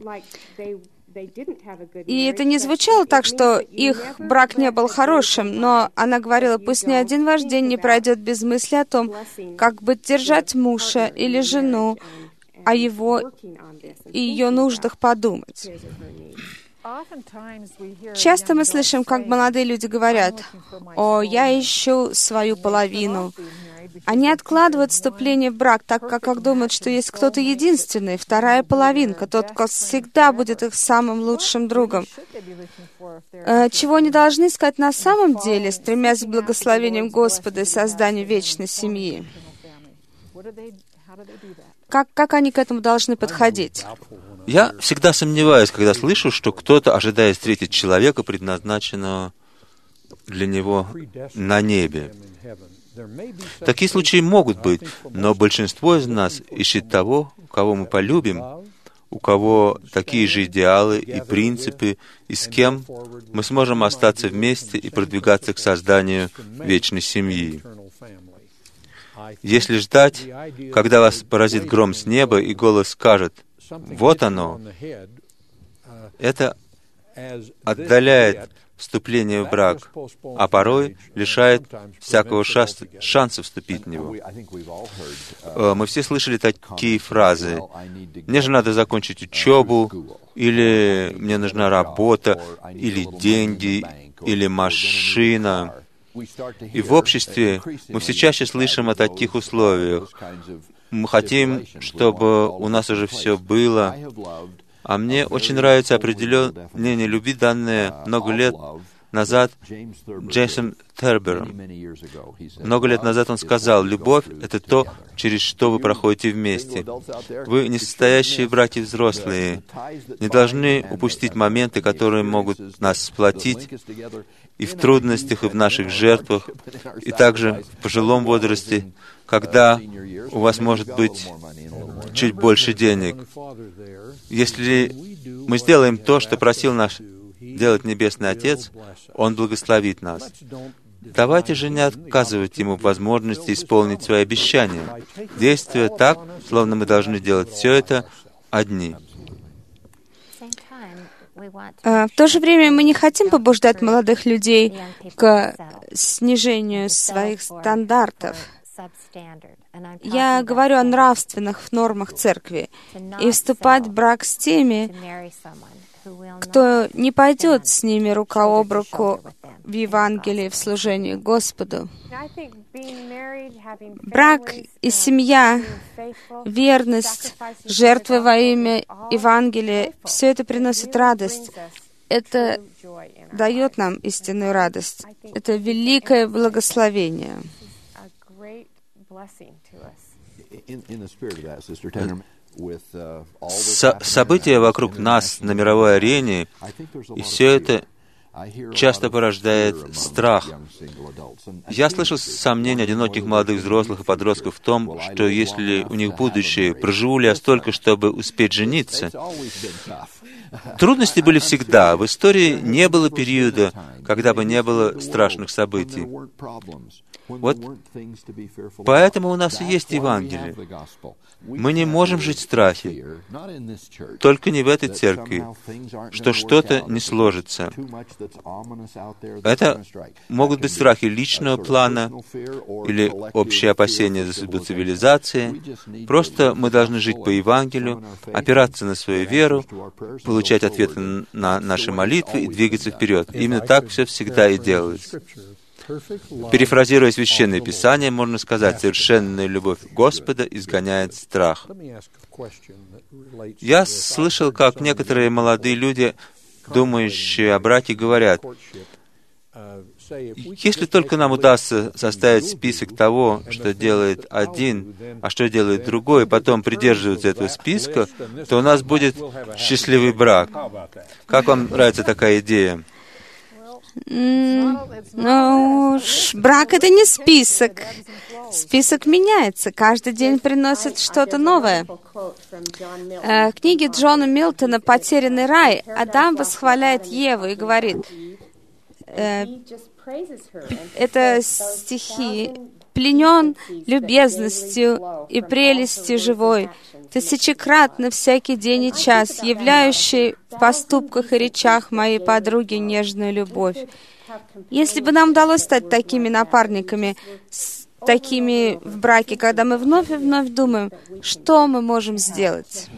И это не звучало так, что их брак не был хорошим, но она говорила, пусть ни один ваш день не пройдет без мысли о том, как бы держать мужа или жену, о его и ее нуждах подумать. Часто мы слышим, как молодые люди говорят, «О, я ищу свою половину». Они откладывают вступление в брак, так как, как думают, что есть кто-то единственный, вторая половинка, тот, кто всегда будет их самым лучшим другом. Чего они должны искать на самом деле, стремясь к благословениям Господа и созданию вечной семьи? Как, как они к этому должны подходить? Я всегда сомневаюсь, когда слышу, что кто-то ожидает встретить человека, предназначенного для него на небе. Такие случаи могут быть, но большинство из нас ищет того, кого мы полюбим, у кого такие же идеалы и принципы, и с кем мы сможем остаться вместе и продвигаться к созданию вечной семьи. Если ждать, когда вас поразит гром с неба, и голос скажет «Вот оно», это отдаляет вступление в брак, а порой лишает всякого шанса вступить в него. Мы все слышали такие фразы: «Мне же надо закончить учебу», или «Мне нужна работа», или «деньги», или «машина». И в обществе мы все чаще слышим о таких условиях. Мы хотим, чтобы у нас уже все было. А мне очень нравится определенное мнение любви, данное много лет назад Джеймсом Тербером. Много лет назад он сказал, «Любовь — это то, через что вы проходите вместе. Вы, несостоящие братья взрослые, не должны упустить моменты, которые могут нас сплотить и в трудностях, и в наших жертвах, и также в пожилом возрасте, когда у вас может быть чуть больше денег. Если мы сделаем то, что просил наш делать Небесный Отец, Он благословит нас. Давайте же не отказывать Ему в возможности исполнить свои обещания, действуя так, словно мы должны делать все это одни. В то же время мы не хотим побуждать молодых людей к снижению своих стандартов. Я говорю о нравственных нормах церкви. И вступать в брак с теми, кто не пойдет с ними рука об руку в Евангелии, в служении Господу. Брак и семья, верность, жертвы во имя Евангелия — все это приносит радость. Это дает нам истинную радость. Это великое благословение. Со- события вокруг нас на мировой арене, и все это часто порождает страх. Я слышал сомнения одиноких молодых взрослых и подростков в том, что если у них будущее, проживу ли я столько, чтобы успеть жениться. Трудности были всегда. В истории не было периода, когда бы не было страшных событий. Вот поэтому у нас и есть Евангелие. Мы не можем жить в страхе, только не в этой церкви, что что-то не сложится. Это могут быть страхи личного плана или общее опасение за судьбу цивилизации. Просто мы должны жить по Евангелию, опираться на свою веру, получать ответы на наши молитвы и двигаться вперед. Именно так все всегда и делается. Перефразируя Священное Писание, можно сказать, совершенная любовь Господа изгоняет страх. Я слышал, как некоторые молодые люди, думающие о браке, говорят, если только нам удастся составить список того, что делает один, а что делает другой, и потом придерживаться этого списка, то у нас будет счастливый брак. Как вам нравится такая идея? Ну, брак — это не список. Список меняется. Каждый день приносит что-то новое. В книге Джона Милтона «Потерянный рай» Адам восхваляет Еву и говорит, э, это стихи, «пленен любезностью и прелестью живой, тысячекратно всякий день и час, являющий в поступках и речах моей подруги нежную любовь». Если бы нам удалось стать такими напарниками, такими в браке, когда мы вновь и вновь думаем, что мы можем сделать,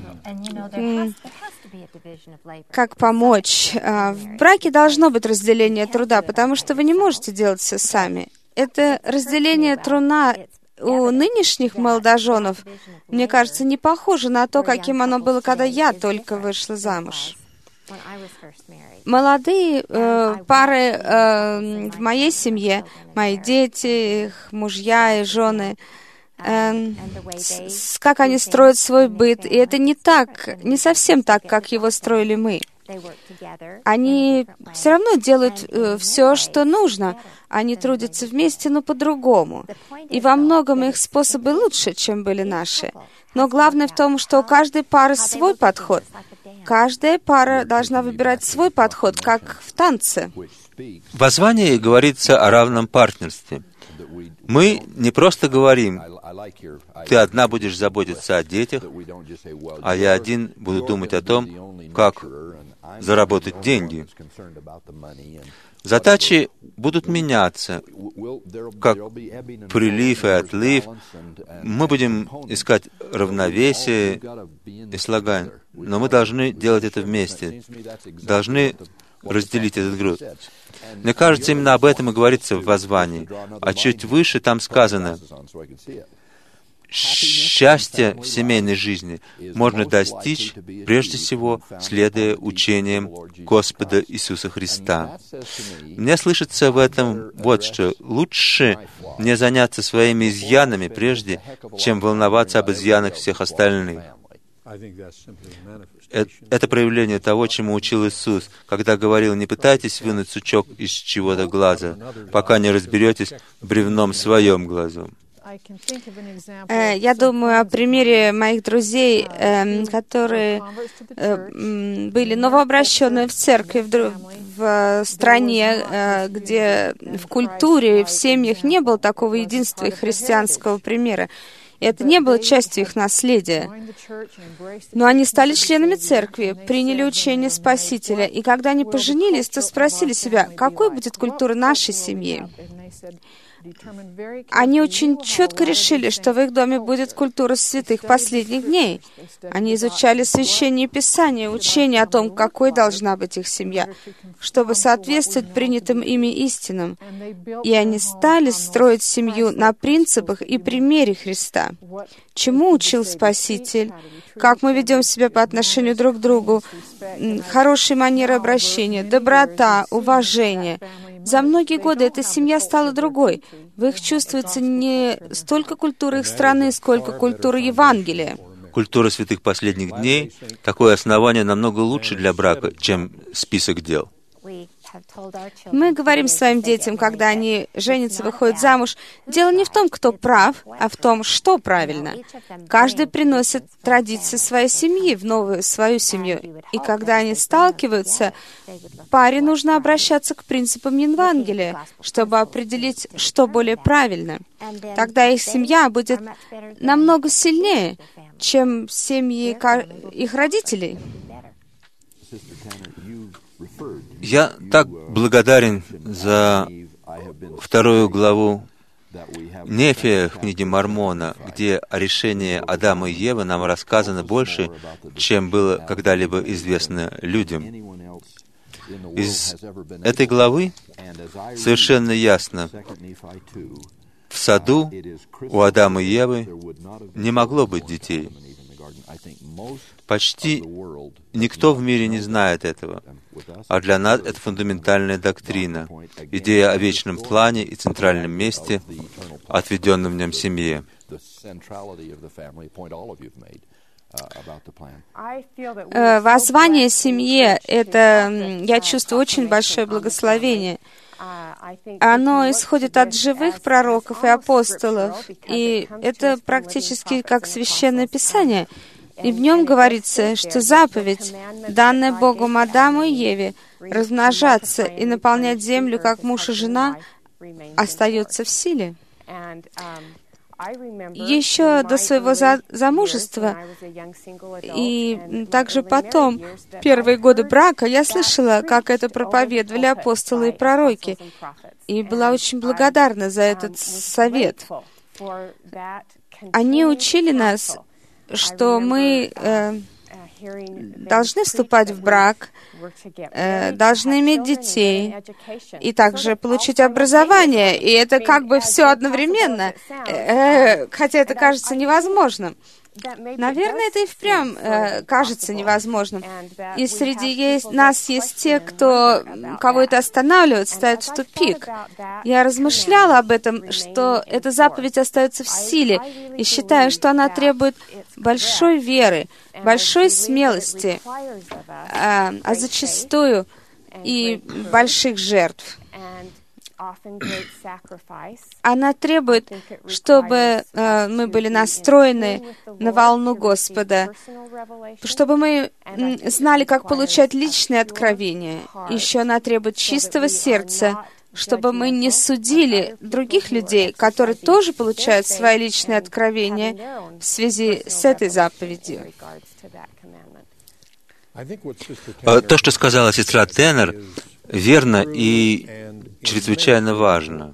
как помочь. В браке должно быть разделение труда, потому что вы не можете делать все сами. Это разделение труда у нынешних молодоженов, мне кажется, не похоже на то, каким оно было, когда я только вышла замуж. Молодые э, пары э, в моей семье, мои дети, их мужья и жены, э, с, как они строят свой быт, и это не так, не совсем так, как его строили мы. Они все равно делают э, все, что нужно. Они трудятся вместе, но по-другому. И во многом их способы лучше, чем были наши. Но главное в том, что у каждой пары свой подход. Каждая пара должна выбирать свой подход, как в танце. В воззвании говорится о равном партнерстве. Мы не просто говорим, ты одна будешь заботиться о детях, а я один буду думать о том, как заработать деньги. Задачи будут меняться, как прилив и отлив. Мы будем искать равновесие и слагание, но мы должны делать это вместе, должны разделить этот груз. Мне кажется, именно об этом и говорится в воззвании. А чуть выше там сказано, счастье в семейной жизни можно достичь, прежде всего, следуя учениям Господа Иисуса Христа. Мне слышится в этом вот что. Лучше не заняться своими изъянами прежде, чем волноваться об изъянах всех остальных. Это проявление того, чему учил Иисус, когда говорил, не пытайтесь вынуть сучок из чего-то глаза, пока не разберетесь в бревном своем глазу. Я думаю о примере моих друзей, которые были новообращенные в церкви в стране, где в культуре, в семьях не было такого единства и христианского примера. И это не было частью их наследия. Но они стали членами церкви, приняли учение Спасителя, и когда они поженились, то спросили себя, какой будет культура нашей семьи. Они очень четко решили, что в их доме будет культура святых последних дней. Они изучали Священное Писание, учение о том, какой должна быть их семья, чтобы соответствовать принятым ими истинам. И они стали строить семью на принципах и примере Христа. Чему учил Спаситель? Как мы ведем себя по отношению друг к другу? Хорошие манеры обращения, доброта, уважение. За многие годы эта семья стала другой. В их чувствуется не столько культура их страны, сколько культура Евангелия. Культура святых последних дней — такое основание намного лучше для брака, чем список дел. Мы говорим своим детям, когда они женятся, выходят замуж, дело не в том, кто прав, а в том, что правильно. Каждый приносит традиции своей семьи в новую свою семью. И когда они сталкиваются, паре нужно обращаться к принципам Евангелия, чтобы определить, что более правильно. Тогда их семья будет намного сильнее, чем семьи их родителей. Я так благодарен за вторую главу Нефия в книге Мормона, где о решении Адама и Евы нам рассказано больше, чем было когда-либо известно людям. Из этой главы совершенно ясно, в саду у Адама и Евы не могло быть детей. Почти никто в мире не знает этого, а для нас это фундаментальная доктрина, идея о вечном плане и центральном месте, отведенном в нем семье. Воззвание семье — это, я чувствую, очень большое благословение. Оно исходит от живых пророков и апостолов, и это практически как Священное Писание. И в нем говорится, что заповедь, данная Богом Адаму и Еве, размножаться и наполнять землю, как муж и жена, остается в силе. Еще до своего за- замужества и также потом, первые годы брака, я слышала, как это проповедовали апостолы и пророки, и была очень благодарна за этот совет. Они учили нас, что мы э, должны вступать в брак, э, должны иметь детей и также получить образование. И это как бы все одновременно, э, хотя это кажется невозможным. Наверное, это и впрямь э, кажется невозможным. И среди есть, нас есть те, кто, кого это останавливает, ставит в тупик. Я размышляла об этом, что эта заповедь остается в силе, и считаю, что она требует большой веры, большой смелости, а, а зачастую и больших жертв. Она требует, чтобы э, мы были настроены на волну Господа, чтобы мы м, знали, как получать личные откровения. Еще она требует чистого сердца, чтобы мы не судили других людей, которые тоже получают свои личные откровения в связи с этой заповедью. То, что сказала сестра Теннер, верно и чрезвычайно важно.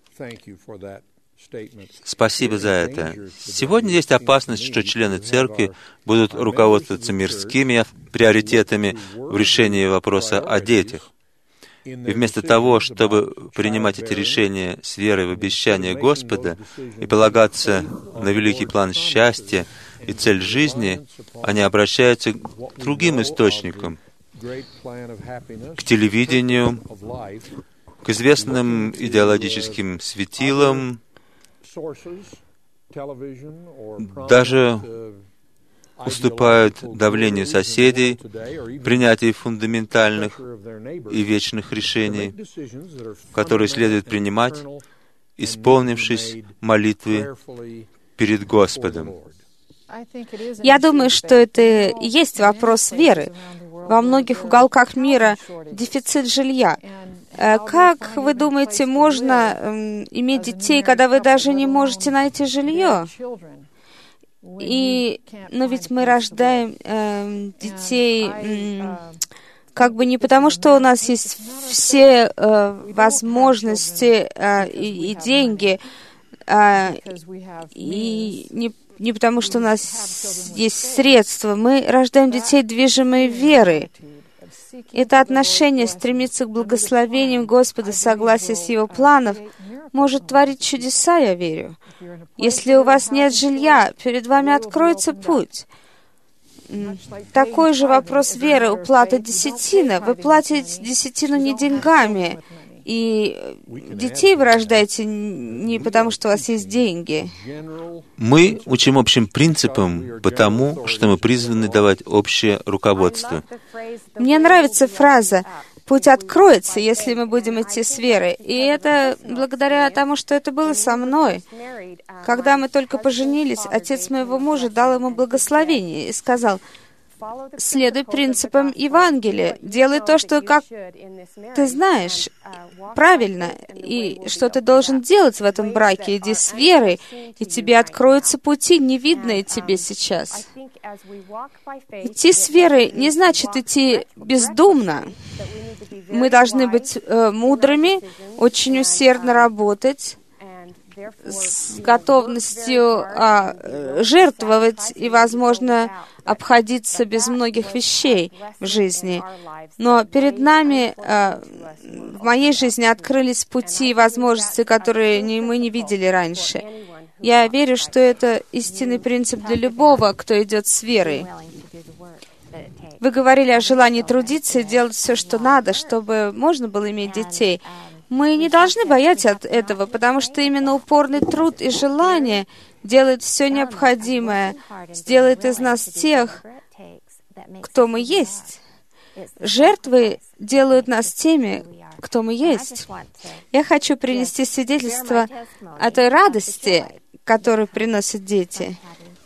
Спасибо за это. Сегодня есть опасность, что члены церкви будут руководствоваться мирскими приоритетами в решении вопроса о детях. И вместо того, чтобы принимать эти решения с верой в обещание Господа и полагаться на великий план счастья и цель жизни, они обращаются к другим источникам, к телевидению, к известным идеологическим светилам, даже уступают давлению соседей, принятию фундаментальных и вечных решений, которые следует принимать, исполнившись молитвы перед Господом. Я думаю, что это и есть вопрос веры. Во многих уголках мира дефицит жилья. Как вы думаете, можно э, иметь детей, когда вы даже не можете найти жилье? И, но ведь мы рождаем э, детей э, как бы не потому, что у нас есть все э, возможности э, и, и деньги, э, и не Не потому, что у нас есть средства. Мы рождаем детей, движимые верой. Это отношение стремится к благословениям Господа в согласии с Его планов, может творить чудеса, я верю. Если у вас нет жилья, перед вами откроется путь. Такой же вопрос веры, уплата десятины. Вы платите десятину не деньгами, и детей вы рождаете не потому, что у вас есть деньги. Мы учим общим принципам, потому что мы призваны давать общее руководство. Мне нравится фраза путь откроется, если мы будем идти с верой. И это благодаря тому, что это было со мной. Когда мы только поженились, отец моего мужа дал ему благословение и сказал: следуй принципам Евангелия, делай то, что, как ты знаешь, правильно, и что ты должен делать в этом браке. Иди с верой, и тебе откроются пути, невидные тебе сейчас. Идти с верой не значит идти бездумно. Мы должны быть э, мудрыми, очень усердно работать, с готовностью а, жертвовать и, возможно, обходиться без многих вещей в жизни. Но перед нами, а, в моей жизни, открылись пути и возможности, которые не, мы не видели раньше. Я верю, что это истинный принцип для любого, кто идет с верой. Вы говорили о желании трудиться и делать все, что надо, чтобы можно было иметь детей. Мы не должны бояться от этого, потому что именно упорный труд и желание делает все необходимое, сделает из нас тех, кто мы есть. Жертвы делают нас теми, кто мы есть. Я хочу принести свидетельство о той радости, которую приносят дети.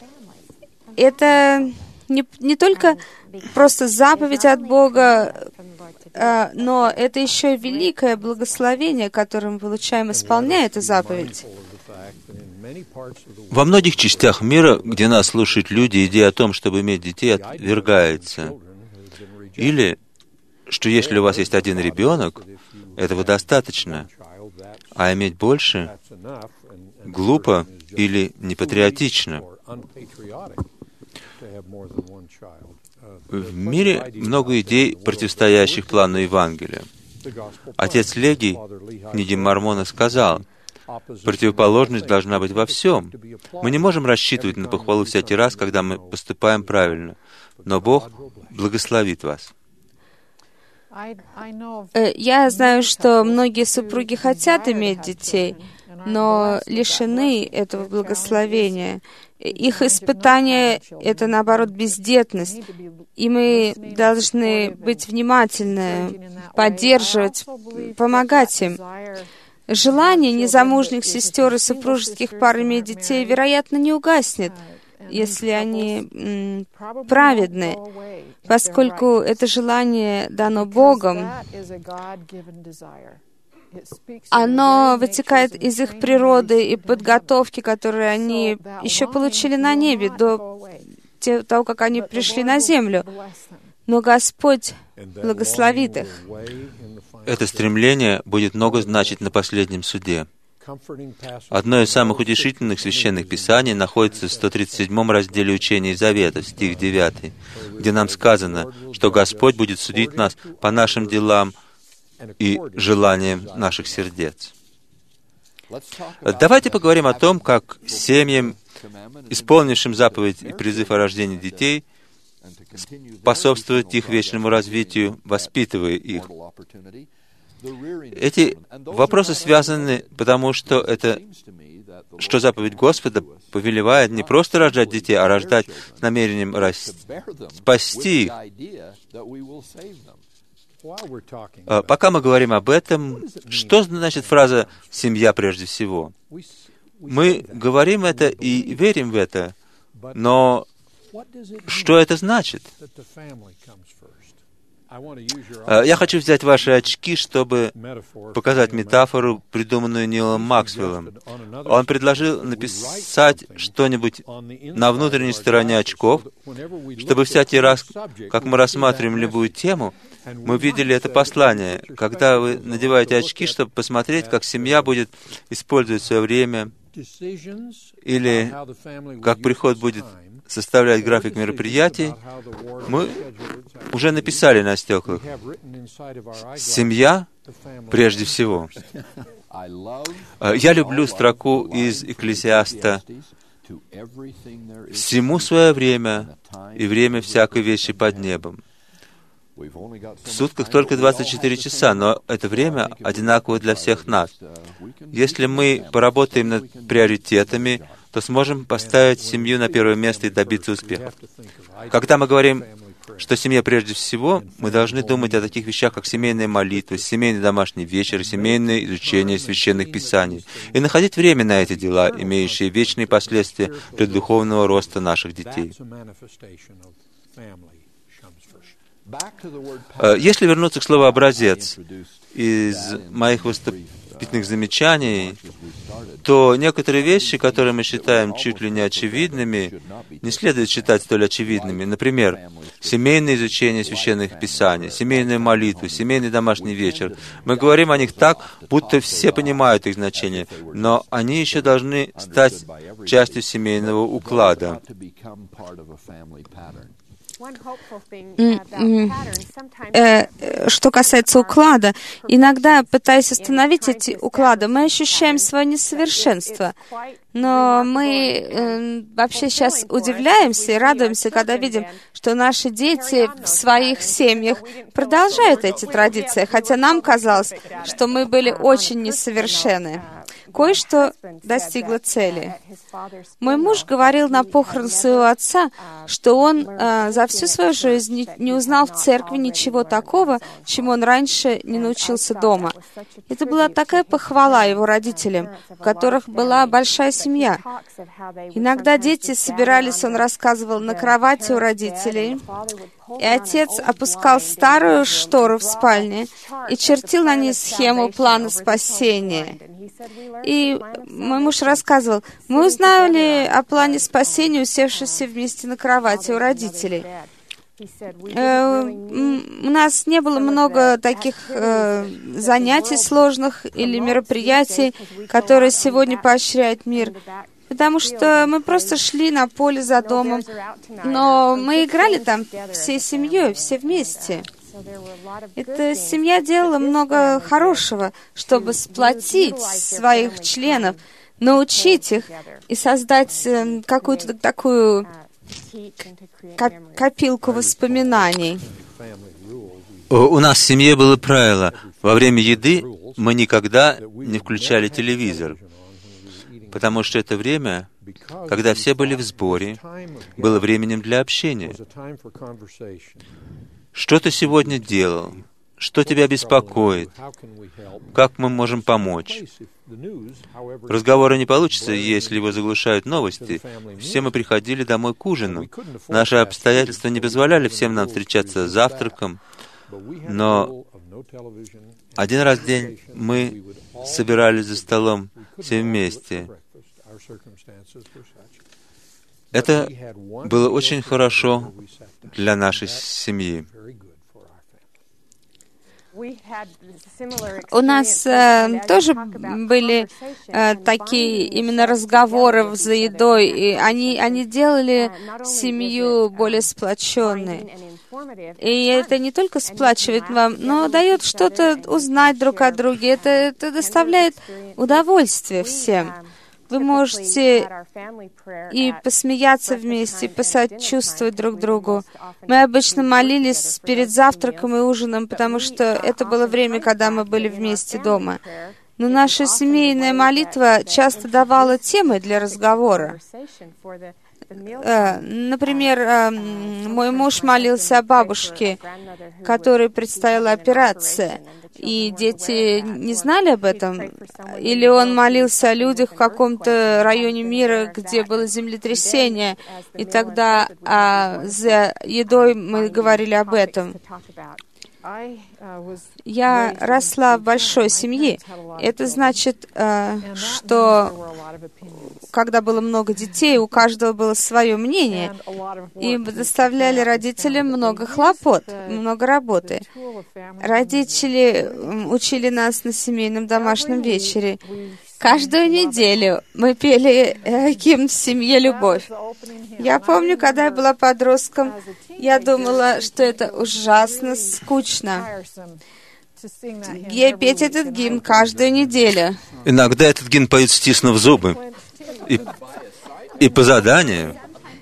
Это не, не только просто заповедь от Бога, но это еще и великое благословение, которое мы получаем, исполняя эту заповедь. Во многих частях мира, где нас слушают люди, идея о том, чтобы иметь детей, отвергается. Или, что если у вас есть один ребенок, этого достаточно, а иметь больше глупо или непатриотично. В мире много идей, противостоящих плану Евангелия. Отец Легий в книге Мормона сказал: противоположность должна быть во всем. Мы не можем рассчитывать на похвалу всякий раз, когда мы поступаем правильно, но Бог благословит вас. Я знаю, что многие супруги хотят иметь детей, но лишены этого благословения. Их испытание — это, наоборот, бездетность. И мы должны быть внимательны, поддерживать, помогать им. Желание незамужних сестер и супружеских пар иметь детей, вероятно, не угаснет, если они м, праведны, поскольку это желание дано Богом. Оно вытекает из их природы и подготовки, которые они еще получили на небе, до того, как они пришли на землю. Но Господь благословит их. Это стремление будет много значить на последнем суде. Одно из самых утешительных священных писаний находится в сто тридцать седьмом разделе Учения Завета, стих девятый, где нам сказано, что Господь будет судить нас по нашим делам и желаниям наших сердец. Давайте поговорим о том, как семьям, исполнившим заповедь и призыв о рождении детей, способствовать их вечному развитию, воспитывая их. Эти вопросы связаны, потому что это, что заповедь Господа повелевает не просто рождать детей, а рождать с намерением рас... спасти их. Пока мы говорим об этом, что значит фраза «семья прежде всего»? Мы говорим это и верим в это, но что это значит? Я хочу взять ваши очки, чтобы показать метафору, придуманную Нилом Максвеллом. Он предложил написать что-нибудь на внутренней стороне очков, чтобы всякий раз, как мы рассматриваем любую тему, мы видели это послание, когда вы надеваете очки, чтобы посмотреть, как семья будет использовать свое время, или как приход будет составлять график мероприятий. Мы уже написали на стеклах: «Семья прежде всего». Я люблю строку из Экклесиаста: «Всему свое время, и время всякой вещи под небом». В сутках только двадцать четыре часа, но это время одинаково для всех нас. Если мы поработаем над приоритетами, то сможем поставить семью на первое место и добиться успеха. Когда мы говорим что семья прежде всего, мы должны думать о таких вещах, как семейная молитва, семейный домашний вечер, семейное изучение священных писаний, и находить время на эти дела, имеющие вечные последствия для духовного роста наших детей. Если вернуться к слову «образец», из моих выступительных замечаний, то некоторые вещи, которые мы считаем чуть ли не очевидными, не следует считать столь очевидными. Например, семейное изучение священных писаний, семейную молитву, семейный домашний вечер. Мы говорим о них так, будто все понимают их значение, но они еще должны стать частью семейного уклада. Что касается уклада, иногда, пытаясь установить эти уклады, мы ощущаем свое несовершенство. Но мы э, вообще сейчас удивляемся и радуемся, когда видим, что наши дети в своих семьях продолжают эти традиции, хотя нам казалось, что мы были очень несовершенны. Кое-что достигло цели. Мой муж говорил на похоронах своего отца, что он э, за всю свою жизнь не, не узнал в церкви ничего такого, чему он раньше не научился дома. Это была такая похвала его родителям, у которых была большая семья. Иногда дети собирались, он рассказывал, на кровати у родителей, и отец опускал старую штору в спальне и чертил на ней схему плана спасения. И мой муж рассказывал, мы узнали о плане спасения, усевшись вместе на кровати у родителей. Э, у нас не было много таких э, занятий сложных или мероприятий, которые сегодня поощряет мир, потому что мы просто шли на поле за домом, но мы играли там всей семьей, все вместе. Эта семья делала много хорошего, чтобы сплотить своих членов, научить их и создать какую-то такую копилку воспоминаний. У нас в семье было правило: во время еды мы никогда не включали телевизор, потому что это время, когда все были в сборе, было временем для общения. Что ты сегодня делал? Что тебя беспокоит? Как мы можем помочь? Разговора не получится, если его заглушают новости. Все мы приходили домой к ужину. Наши обстоятельства не позволяли всем нам встречаться с завтраком, но один раз в день мы собирались за столом все вместе. Это было очень хорошо для нашей семьи. У нас э, тоже были э, такие именно разговоры за едой, и они, они делали семью более сплоченной. И это не только сплачивает вам, но дает что-то узнать друг о друге. Это, это доставляет удовольствие всем. Вы можете и посмеяться вместе, и посочувствовать друг другу. Мы обычно молились перед завтраком и ужином, потому что это было время, когда мы были вместе дома. Но наша семейная молитва часто давала темы для разговора. Например, мой муж молился о бабушке, которой предстояла операция, и дети не знали об этом. Или он молился о людях в каком-то районе мира, где было землетрясение, и тогда а, за едой мы говорили об этом. Я росла в большой семье. Это значит, что когда было много детей, у каждого было свое мнение, и доставляли родителям много хлопот, много работы. Родители учили нас на семейном домашнем вечере. Каждую неделю мы пели гимн в семье «Любовь». Я помню, когда я была подростком, я думала, что это ужасно скучно. Я петь этот гимн каждую неделю. Иногда этот гимн поют, стиснув зубы. И, и по заданию.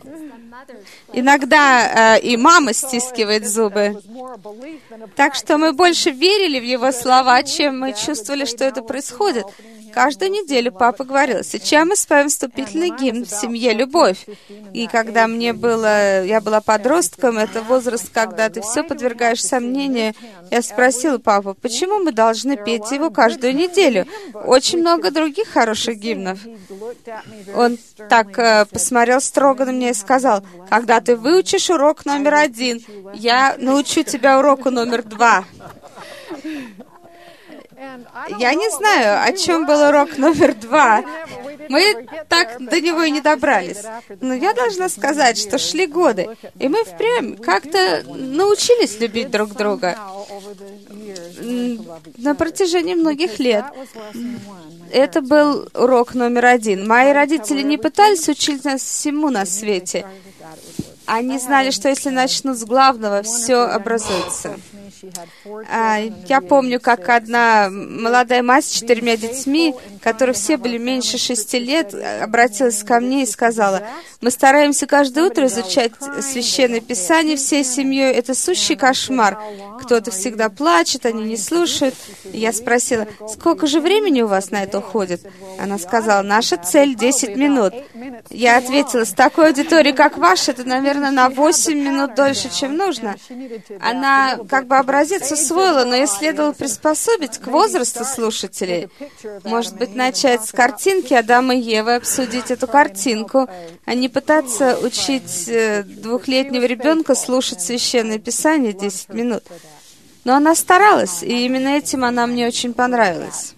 Иногда э, и мама стискивает зубы. Так что мы больше верили в его слова, чем мы чувствовали, что это происходит. Каждую неделю папа говорил: сейчас мы споем вступительный гимн в семье «Любовь». И когда мне было, я была подростком, это возраст, когда ты все подвергаешь сомнению, я спросила папу, почему мы должны петь его каждую неделю? Очень много других хороших гимнов. Он так э, посмотрел строго на меня и сказал: когда ты выучишь урок номер один, я научу тебя уроку номер два. Я не знаю, о чем был урок номер два. Мы так до него и не добрались. Но я должна сказать, что шли годы, и мы впрямь как-то научились любить друг друга на протяжении многих лет. Это был урок номер один. Мои родители не пытались учить нас всему на свете. Они знали, что если начнут с главного, все образуется. А, я помню, как одна молодая мать с четырьмя детьми, которые все были меньше шести лет, обратилась ко мне и сказала: мы стараемся каждое утро изучать Священное Писание всей семьей. Это сущий кошмар. Кто-то всегда плачет, они не слушают. И я спросила: сколько же времени у вас на это уходит? Она сказала: наша цель десять минут. Я ответила: с такой аудиторией, как ваша, это, наверное, на восемь минут дольше, чем нужно. Она как бы образец усвоила, но ей следовало приспособить к возрасту слушателей. Может быть, начать с картинки Адама и Евы, обсудить эту картинку, а не пытаться учить двухлетнего ребенка слушать Священное Писание десять минут. Но она старалась, и именно этим она мне очень понравилась.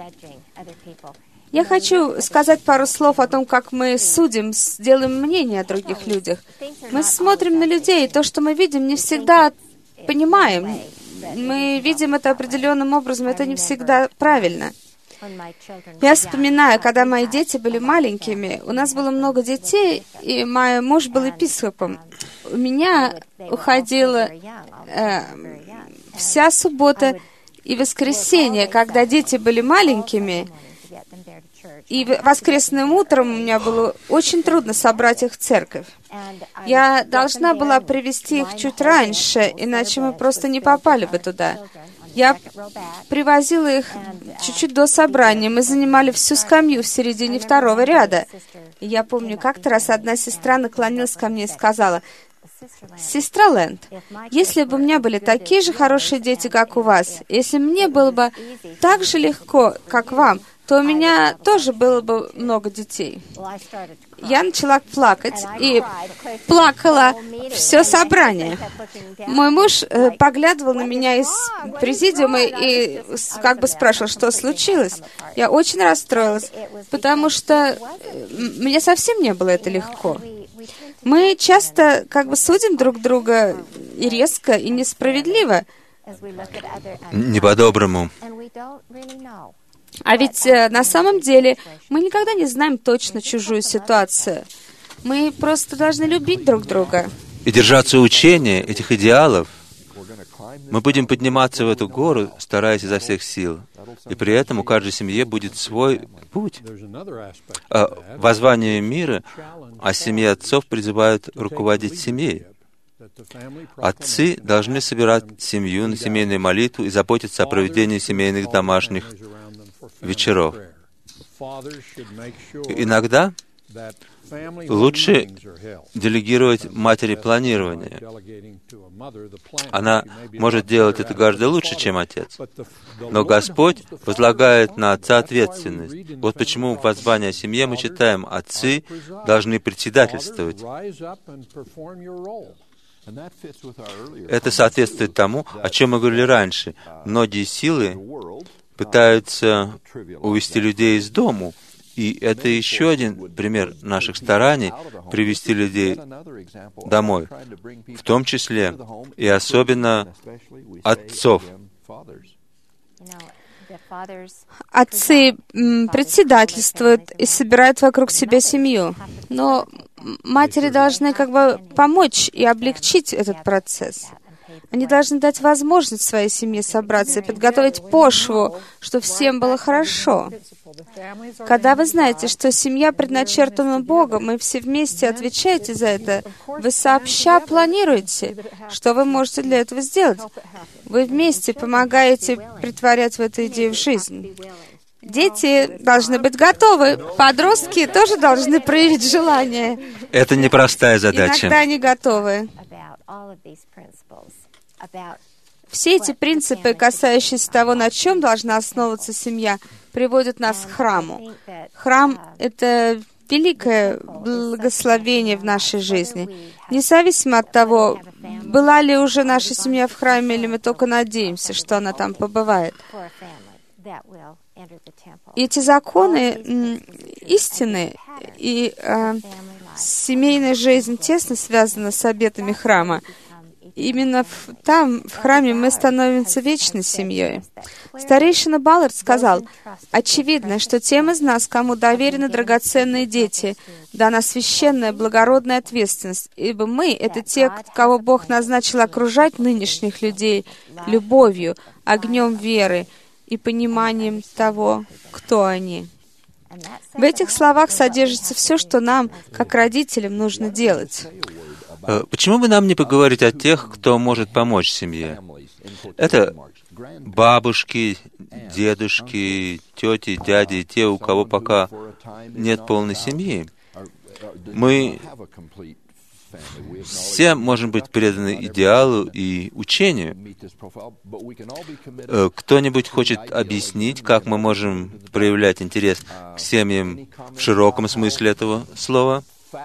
Я хочу сказать пару слов о том, как мы судим, делаем мнение о других людях. Мы смотрим на людей, и то, что мы видим, не всегда понимаем. Мы видим это определенным образом, это не всегда правильно. Я вспоминаю, когда мои дети были маленькими, у нас было много детей, и мой муж был епископом. У меня уходила э, вся суббота и воскресенье, когда дети были маленькими, и воскресным утром у меня было очень трудно собрать их в церковь. Я должна была привести их чуть раньше, иначе мы просто не попали бы туда. Я привозила их чуть-чуть до собрания. Мы занимали всю скамью в середине второго ряда. И я помню, как-то раз одна сестра наклонилась ко мне и сказала: «Сестра Лэнд, если бы у меня были такие же хорошие дети, как у вас, если мне было бы так же легко, как вам, то у меня тоже было бы много детей». Я начала плакать, и плакала все собрание. Мой муж э, поглядывал на меня из президиума и как бы спрашивал, что случилось. Я очень расстроилась, потому что мне совсем не было это легко. Мы часто как бы судим друг друга и резко, и несправедливо. Не по-доброму. А ведь э, на самом деле мы никогда не знаем точно чужую ситуацию. Мы просто должны любить друг друга. И держаться учения этих идеалов. Мы будем подниматься в эту гору, стараясь изо всех сил. И при этом у каждой семьи будет свой путь. А воззвание мира о семье отцов призывают руководить семьей. Отцы должны собирать семью на семейную молитву и заботиться о проведении семейных домашних вечеров. Иногда лучше делегировать матери планирование. Она может делать это гораздо лучше, чем отец. Но Господь возлагает на отца ответственность. Вот почему в воззвании о семье мы читаем: «Отцы должны председательствовать». Это соответствует тому, о чем мы говорили раньше. Многие силы пытаются увести людей из дому. И это еще один пример наших стараний привести людей домой, в том числе и особенно отцов. Отцы председательствуют и собирают вокруг себя семью, но матери должны как бы помочь и облегчить этот процесс. Они должны дать возможность своей семье собраться и подготовить почву, чтобы всем было хорошо. Когда вы знаете, что семья предначертана Богом, и все вместе отвечаете за это, вы сообща планируете, что вы можете для этого сделать. Вы вместе помогаете претворять в эту идею в жизнь. Дети должны быть готовы, подростки тоже должны проявить желание. Это непростая задача. Иногда они готовы. Все эти принципы, касающиеся того, на чем должна основываться семья, приводят нас к храму. Храм — это великое благословение в нашей жизни. Независимо от того, была ли уже наша семья в храме, или мы только надеемся, что она там побывает. Эти законы истины и э, семейная жизнь тесно связана с обетами храма. Именно в, там, в храме, мы становимся вечной семьей. Старейшина Баллард сказал: «Очевидно, что тем из нас, кому доверены драгоценные дети, дана священная благородная ответственность, ибо мы — это те, кого Бог назначил окружать нынешних людей любовью, огнем веры и пониманием того, кто они». В этих словах содержится все, что нам, как родителям, нужно делать. Почему бы нам не поговорить о тех, кто может помочь семье? Это бабушки, дедушки, тети, дяди, те, у кого пока нет полной семьи. Мы все можем быть преданы идеалу и учению. Кто-нибудь хочет объяснить, как мы можем проявлять интерес к семьям в широком смысле этого слова?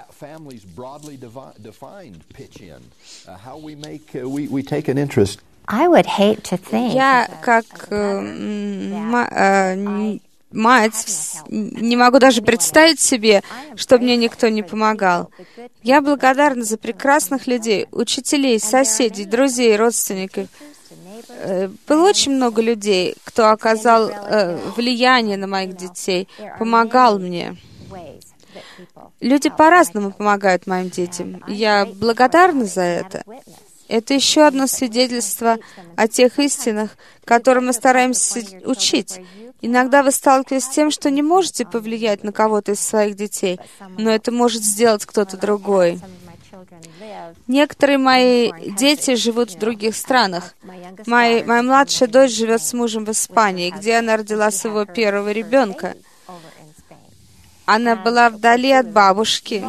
Я, как э, э, мать, не могу даже представить себе, чтобы мне никто не помогал. Я благодарна за прекрасных людей, учителей, соседей, друзей, родственников. Было очень много людей, кто оказал э, влияние на моих детей, помогал мне. Люди по-разному помогают моим детям. Я благодарна за это. Это еще одно свидетельство о тех истинах, которым мы стараемся учить. Иногда вы сталкиваетесь с тем, что не можете повлиять на кого-то из своих детей, но это может сделать кто-то другой. Некоторые мои дети живут в других странах. Моя, моя младшая дочь живет с мужем в Испании, где она родила своего первого ребенка. Она была вдали от бабушки,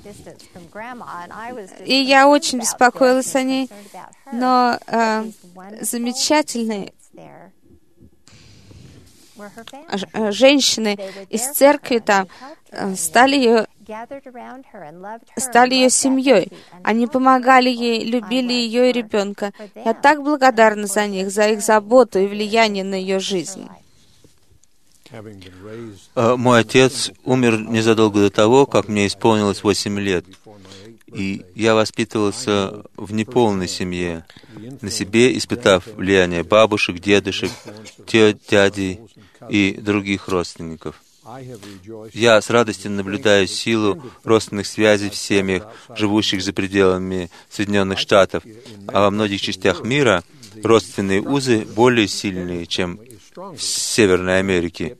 и я очень беспокоилась о ней, но э, замечательные ж- женщины из церкви там э, стали ее, стали ее семьей. Они помогали ей, любили ее и ребенка. Я так благодарна за них, за их заботу и влияние на ее жизнь. Мой отец умер незадолго до того, как мне исполнилось восемь лет. И я воспитывался в неполной семье, на себе испытав влияние бабушек, дедушек, тет, дядей и других родственников. Я с радостью наблюдаю силу родственных связей в семьях, живущих за пределами Соединенных Штатов, а во многих частях мира родственные узы более сильные, чем в Северной Америке.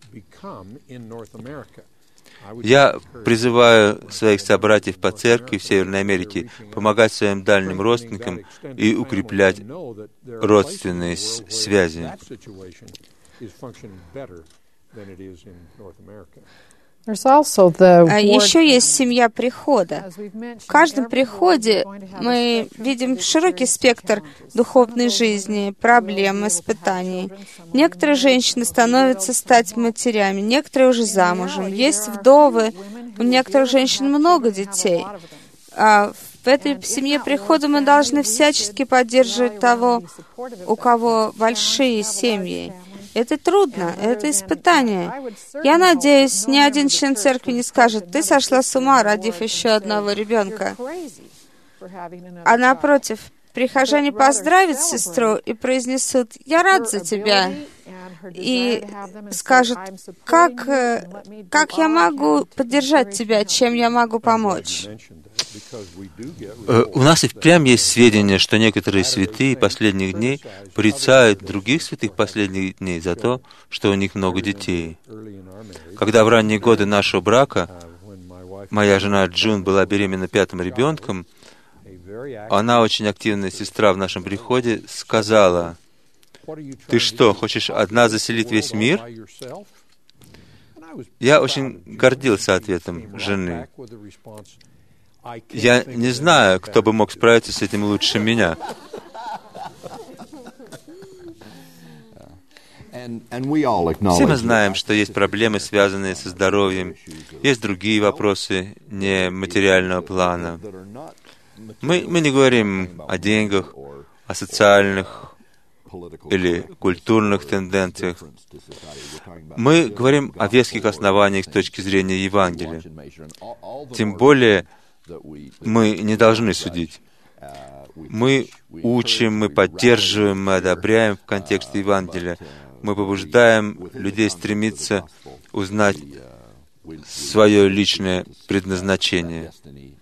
Я призываю своих собратьев по церкви в Северной Америке помогать своим дальним родственникам и укреплять родственные связи. Еще есть семья прихода. В каждом приходе мы видим широкий спектр духовной жизни, проблем, испытаний. Некоторые женщины становятся стать матерями, некоторые уже замужем. Есть вдовы, у некоторых женщин много детей. А в этой семье прихода мы должны всячески поддерживать того, у кого большие семьи. Это трудно, это испытание. Я надеюсь, ни один член церкви не скажет: «Ты сошла с ума, родив еще одного ребенка». А напротив, прихожане поздравят сестру и произнесут: «Я рад за тебя». И скажут: как, как я могу поддержать тебя, чем я могу помочь? У нас и впрямь есть сведения, что некоторые святые последних дней порицают других святых последних дней за то, что у них много детей. Когда в ранние годы нашего брака моя жена Джун была беременна пятым ребенком, она, очень активная сестра в нашем приходе, сказала: «Ты что, хочешь одна заселить весь мир?» Я очень гордился ответом жены. Я не знаю, кто бы мог справиться с этим лучше меня. Все мы знаем, что есть проблемы, связанные со здоровьем. Есть другие вопросы не материального плана. Мы, мы не говорим о деньгах, о социальных или культурных тенденциях. Мы говорим о веских основаниях с точки зрения Евангелия. Тем более, мы не должны судить. Мы учим, мы поддерживаем, мы одобряем в контексте Евангелия. Мы побуждаем людей стремиться узнать свое личное предназначение.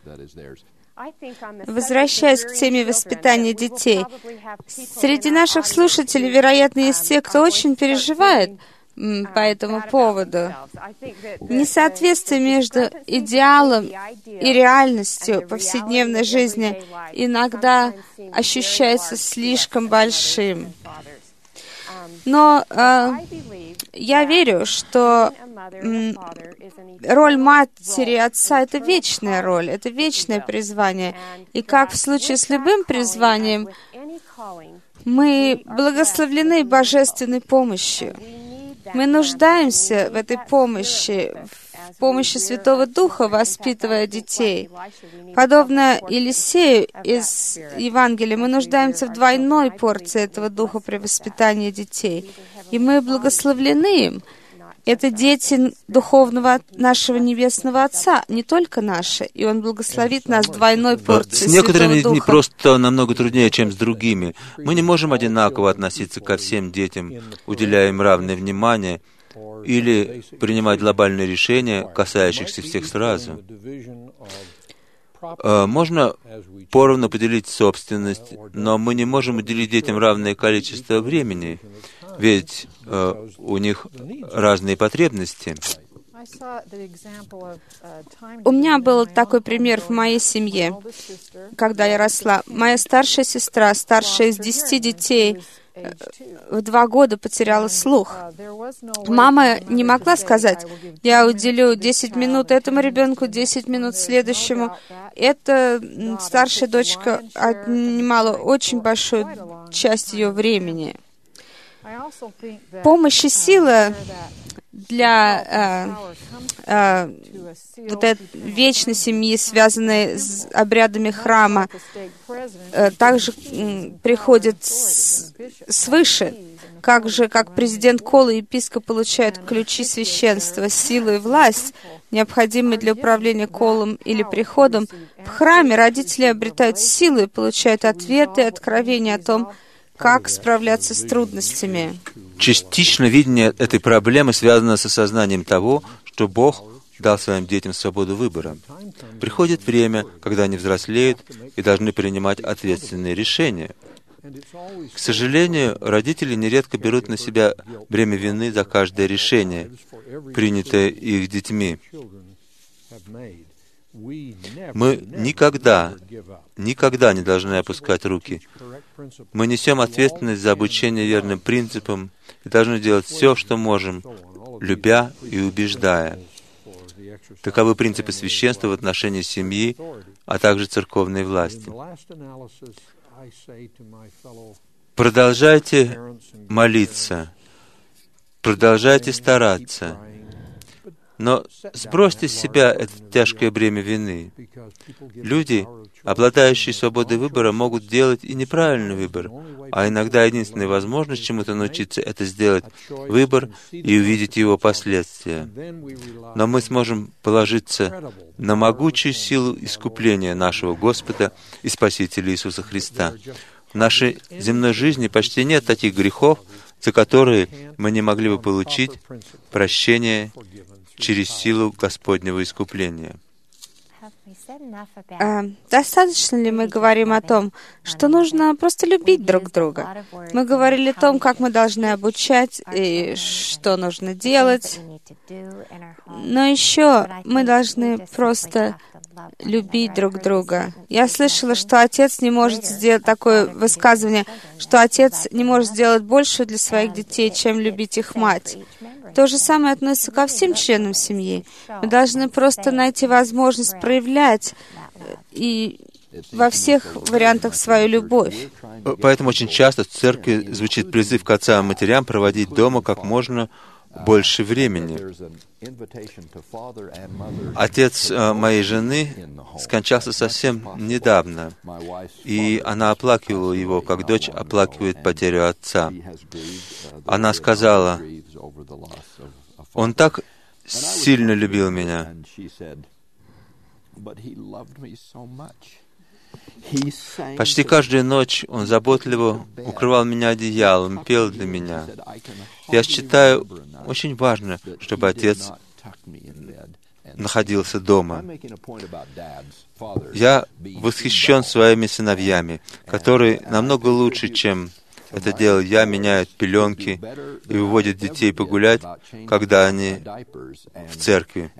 Возвращаясь к теме воспитания детей, среди наших слушателей, вероятно, есть те, кто очень переживает по этому поводу. Несоответствие между идеалом и реальностью повседневной жизни иногда ощущается слишком большим. Но э, я верю, что м, роль матери и отца — это вечная роль, это вечное призвание. И как в случае с любым призванием, мы благословлены божественной помощью. Мы нуждаемся в этой помощи, в помощи Святого Духа, воспитывая детей. Подобно Елисею из Евангелия, мы нуждаемся в двойной порции этого Духа при воспитании детей. И мы благословлены им. Это дети духовного нашего Небесного Отца, не только наши. И Он благословит нас двойной порцией С некоторыми Святого детьми Духа. просто намного труднее, чем с другими. Мы не можем одинаково относиться ко всем детям, уделяя им равное внимание, или принимать глобальные решения, касающихся всех сразу. Можно поровну поделить собственность, но мы не можем уделить детям равное количество времени, ведь э, у них разные потребности. У меня был такой пример в моей семье, когда я росла. Моя старшая сестра, старшая из десяти детей, в два года потеряла слух. Мама не могла сказать: я уделю десять минут этому ребенку, десять минут следующему. Эта старшая дочка отнимала очень большую часть ее времени. Помощь и сила для э, э, вот этой вечной семьи, связанной с обрядами храма, э, также э, приходит с, свыше. Как же, как президент Кола, епископ получает ключи священства, силу и власть, необходимые для управления колом или приходом, в храме родители обретают силу и получают ответы и откровения о том, как справляться с трудностями. Частично видение этой проблемы связано с осознанием того, что Бог дал своим детям свободу выбора. Приходит время, когда они взрослеют и должны принимать ответственные решения. К сожалению, родители нередко берут на себя бремя вины за каждое решение, принятое их детьми. Мы никогда, никогда не должны опускать руки. Мы несем ответственность за обучение верным принципам и должны делать все, что можем, любя и убеждая. Таковы принципы священства в отношении семьи, а также церковной власти. Продолжайте молиться, продолжайте стараться, но сбросьте с себя это тяжкое бремя вины. Люди, обладающие свободой выбора, могут делать и неправильный выбор, а иногда единственная возможность чему-то научиться — это сделать выбор и увидеть его последствия. Но мы сможем положиться на могучую силу искупления нашего Господа и Спасителя Иисуса Христа. В нашей земной жизни почти нет таких грехов, за которые мы не могли бы получить прощение через силу Господнего искупления. А, достаточно ли мы говорим о том, что нужно просто любить друг друга? Мы говорили о том, как мы должны обучать и что нужно делать, но еще мы должны просто любить друг друга. Я слышала, что отец не может сделать такое высказывание, что отец не может сделать больше для своих детей, чем любить их мать. То же самое относится ко всем членам семьи. Мы должны просто найти возможность проявлять и во всех вариантах свою любовь. Поэтому очень часто в церкви звучит призыв к отцам и матерям проводить дома как можно больше времени. Отец э, моей жены скончался совсем недавно, и она оплакивала его, как дочь оплакивает потерю отца. Она сказала: «Он так сильно любил меня». Почти каждую ночь он заботливо укрывал меня одеялом, пел для меня. Я считаю, очень важно, чтобы отец находился дома. Я восхищен своими сыновьями, которые намного лучше, чем это делал я, меняют пеленки и выводят детей погулять, когда они в церкви.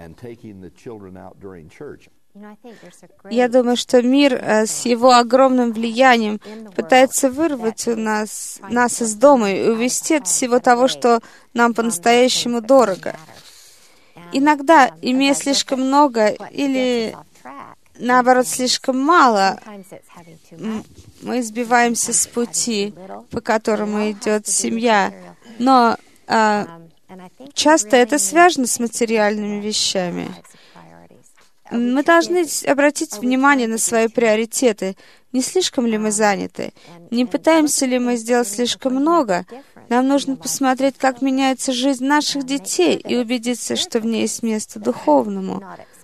Я думаю, что мир э, с его огромным влиянием пытается вырвать у нас, нас из дома и увести от всего того, что нам по-настоящему дорого. Иногда, имея слишком много или, наоборот, слишком мало, мы сбиваемся с пути, по которому идет семья. Но э, часто это связано с материальными вещами. Мы должны обратить внимание на свои приоритеты. Не слишком ли мы заняты? Не пытаемся ли мы сделать слишком много? Нам нужно посмотреть, как меняется жизнь наших детей, и убедиться, что в ней есть место духовному.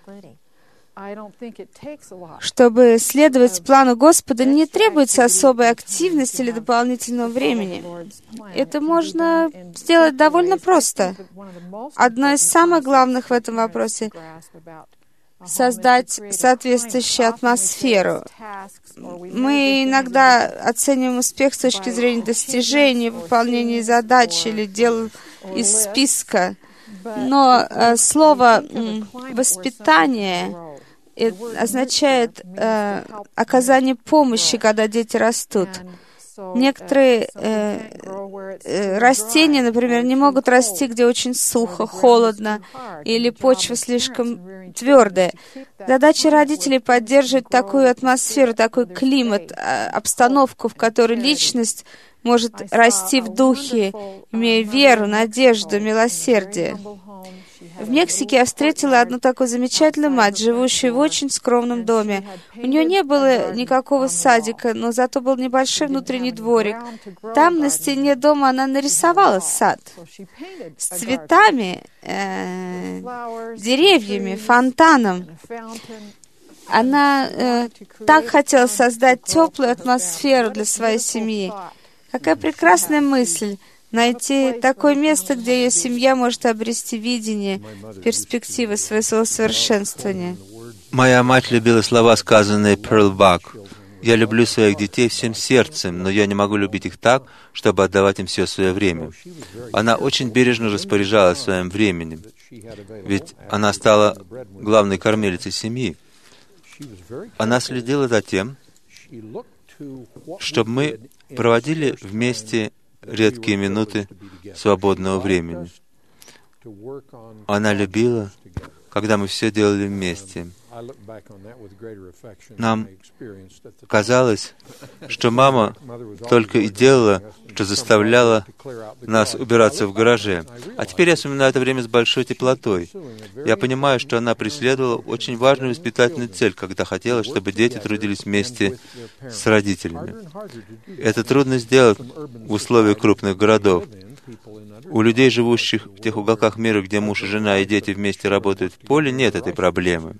Чтобы следовать плану Господа, не требуется особой активности или дополнительного времени. Это можно сделать довольно просто. Одно из самых главных в этом вопросе — создать соответствующую атмосферу. Мы иногда оцениваем успех с точки зрения достижения, выполнения задач или дел из списка. Но э, слово «воспитание» означает э, оказание помощи, когда дети растут. Некоторые э, э, растения, например, не могут расти, где очень сухо, холодно, или почва слишком твердая. Задача родителей — поддерживать такую атмосферу, такой климат, обстановку, в которой личность может расти в духе, имея веру, надежду, милосердие. В Мексике я встретила одну такую замечательную мать, живущую в очень скромном доме. У нее не было никакого садика, но зато был небольшой внутренний дворик. Там на стене дома она нарисовала сад с цветами, э, деревьями, фонтаном. Она э, так хотела создать теплую атмосферу для своей семьи. Какая прекрасная мысль! Найти такое место, где ее семья может обрести видение, перспективы своего совершенствования. Моя мать любила слова, сказанные Перл Бак. «Я люблю своих детей всем сердцем, но я не могу любить их так, чтобы отдавать им все свое время». Она очень бережно распоряжалась своим временем, ведь она стала главной кормилицей семьи. Она следила за тем, чтобы мы проводили вместе редкие минуты свободного времени. Она любила, когда мы все делали вместе. Нам казалось, что мама только и делала, что заставляла нас убираться в гараже. А теперь я вспоминаю это время с большой теплотой. Я понимаю, что она преследовала очень важную воспитательную цель, когда хотела, чтобы дети трудились вместе с родителями. Это трудно сделать в условиях крупных городов. У людей, живущих в тех уголках мира, где муж и жена и дети вместе работают в поле, нет этой проблемы.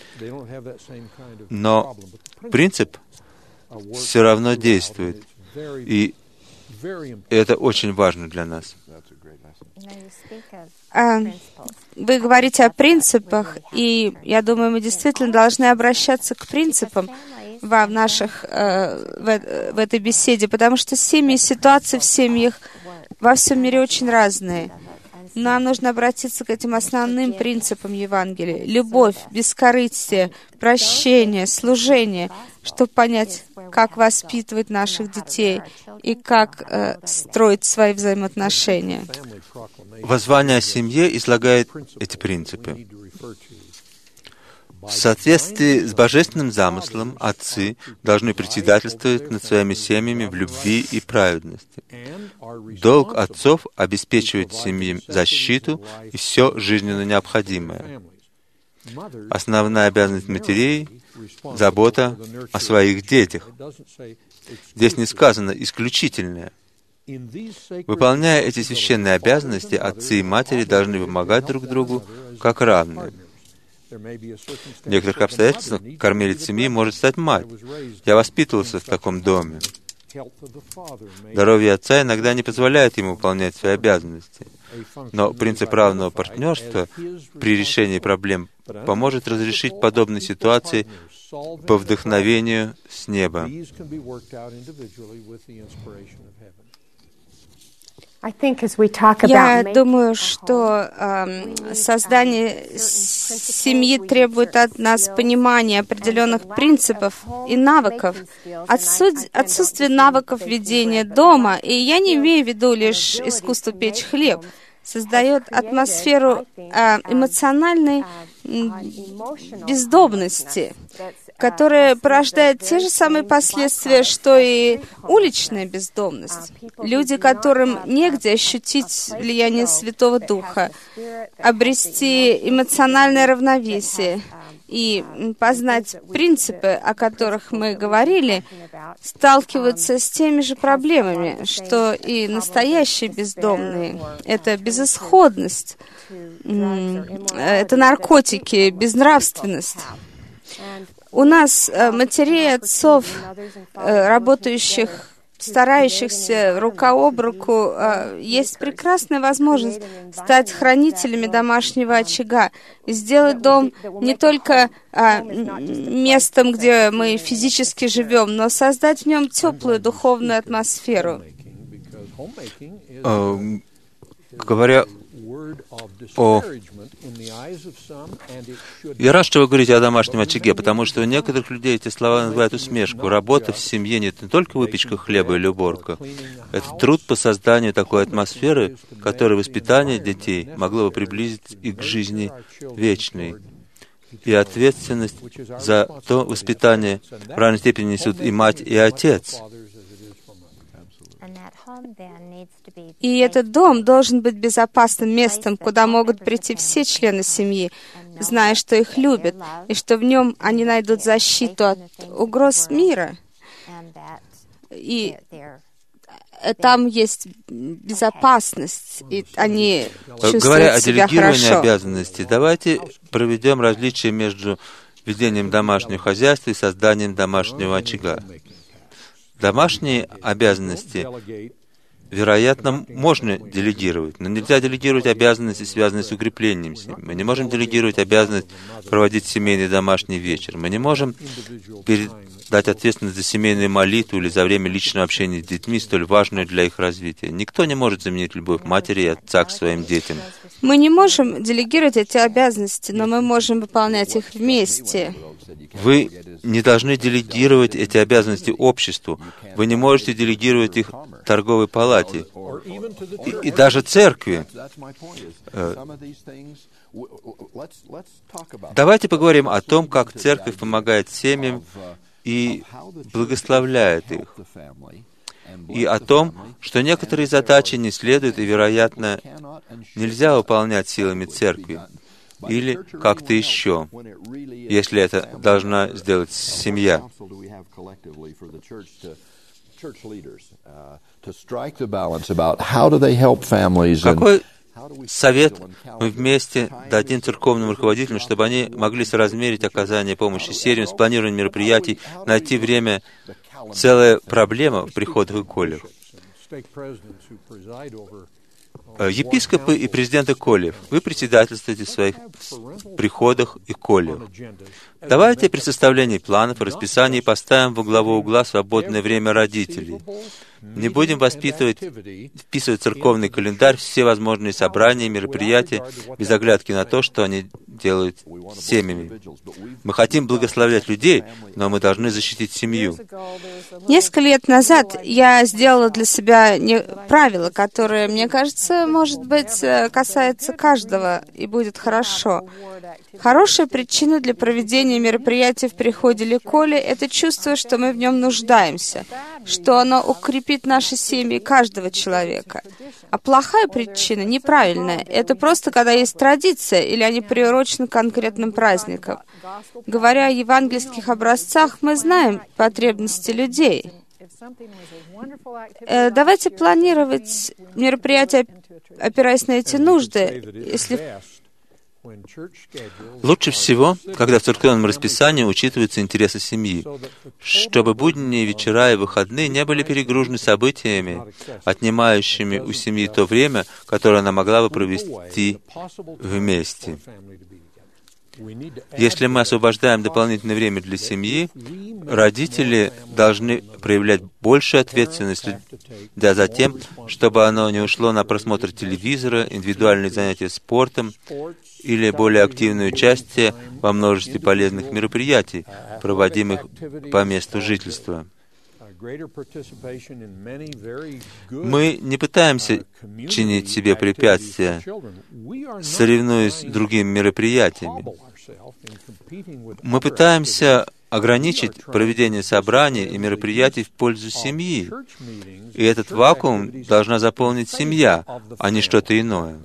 Но принцип все равно действует, и это очень важно для нас. А, вы говорите о принципах, и я думаю, мы действительно должны обращаться к принципам в, наших, э, в, в этой беседе, потому что семьи и ситуации в семьях во всем мире очень разные. Нам нужно обратиться к этим основным принципам Евангелия. Любовь, бескорыстие, прощение, служение, чтобы понять, как воспитывать наших детей и как э, строить свои взаимоотношения. Воззвание о семье излагает эти принципы. В соответствии с божественным замыслом, отцы должны председательствовать над своими семьями в любви и праведности. Долг отцов — обеспечивать семьям защиту и все жизненно необходимое. Основная обязанность матерей — забота о своих детях. Здесь не сказано «исключительное». Выполняя эти священные обязанности, отцы и матери должны помогать друг другу как равные. В некоторых обстоятельствах кормилец семьи может стать мать. Я воспитывался в таком доме. Здоровье отца иногда не позволяет ему выполнять свои обязанности. Но принцип равного партнерства при решении проблем поможет разрешить подобные ситуации по вдохновению с неба. Я думаю, что э, создание семьи требует от нас понимания определенных принципов и навыков. Отсу- отсутствие навыков ведения дома, и я не имею в виду лишь искусство печь хлеб, создает атмосферу э, эмоциональной бездомности, которая порождает те же самые последствия, что и уличная бездомность. Люди, которым негде ощутить влияние Святого Духа, обрести эмоциональное равновесие и познать принципы, о которых мы говорили, сталкиваются с теми же проблемами, что и настоящие бездомные. Это безысходность, это наркотики, безнравственность. У нас матерей, отцов, работающих, старающихся рука об руку, есть прекрасная возможность стать хранителями домашнего очага и сделать дом не только местом, где мы физически живем, но создать в нем теплую духовную атмосферу. Говоря о... Я рад, что вы говорите о домашнем очаге, потому что у некоторых людей эти слова называют усмешку. Работа в семье не только выпечка хлеба или уборка. Это труд по созданию такой атмосферы, которая воспитание детей могло бы приблизить и к жизни вечной. И ответственность за то воспитание в равной степени несут и мать, и отец. И этот дом должен быть безопасным местом, куда могут прийти все члены семьи, зная, что их любят, и что в нем они найдут защиту от угроз мира. И там есть безопасность, и они чувствуют Говоря о себя делегировании хорошо. обязанностей, давайте проведем различие между ведением домашнего хозяйства и созданием домашнего очага. Домашние обязанности, вероятно, можно делегировать, но нельзя делегировать обязанности, связанные с укреплением семьи. Мы не можем делегировать обязанность проводить семейный домашний вечер. Мы не можем передать ответственность за семейную молитву или за время личного общения с детьми, столь важную для их развития. Никто не может заменить любовь матери и отца к своим детям. Мы не можем делегировать эти обязанности, но мы можем выполнять их вместе. Вы не должны делегировать эти обязанности обществу. Вы не можете делегировать их торговой палате и, и даже церкви. Давайте поговорим о том, как церковь помогает семьям и благословляет их. И о том, что некоторые задачи не следует и, вероятно, нельзя выполнять силами церкви или как-то еще, если это должна сделать семья. Какой совет мы вместе дадим церковным руководителям, чтобы они могли соразмерить оказание помощи семьям, спланирование мероприятий, найти время? Целая проблема в приходах и коллях. Епископы и президенты коллев, вы председательствуете в своих приходах и коллях. Давайте при составлении планов и расписаний поставим во главу угла свободное время родителей. Не будем воспитывать, вписывать в церковный календарь все возможные собрания, мероприятия, без оглядки на то, что они делают с семьями. Мы хотим благословлять людей, но мы должны защитить семью. Несколько лет назад я сделала для себя не... правило, которое, мне кажется, может быть, касается каждого и будет хорошо. Хорошая причина для проведения мероприятий в приходе Ликоли — это чувство, что мы в нем нуждаемся, что оно укрепит наши семьи каждого человека. А плохая причина, неправильная, это просто когда есть традиция или они приурочены к конкретным праздникам. Говоря о евангельских образцах, мы знаем потребности людей. Э, давайте планировать мероприятия, опираясь на эти нужды, если... Лучше всего, когда в церковном расписании учитываются интересы семьи, чтобы будние вечера и выходные не были перегружены событиями, отнимающими у семьи то время, которое она могла бы провести вместе. Если мы освобождаем дополнительное время для семьи, родители должны проявлять большую ответственность, следя за тем, чтобы оно не ушло на просмотр телевизора, индивидуальные занятия спортом или более активное участие во множестве полезных мероприятий, проводимых по месту жительства. Мы не пытаемся чинить себе препятствия, соревнуясь с другими мероприятиями. Мы пытаемся ограничить проведение собраний и мероприятий в пользу семьи. И этот вакуум должна заполнить семья, а не что-то иное.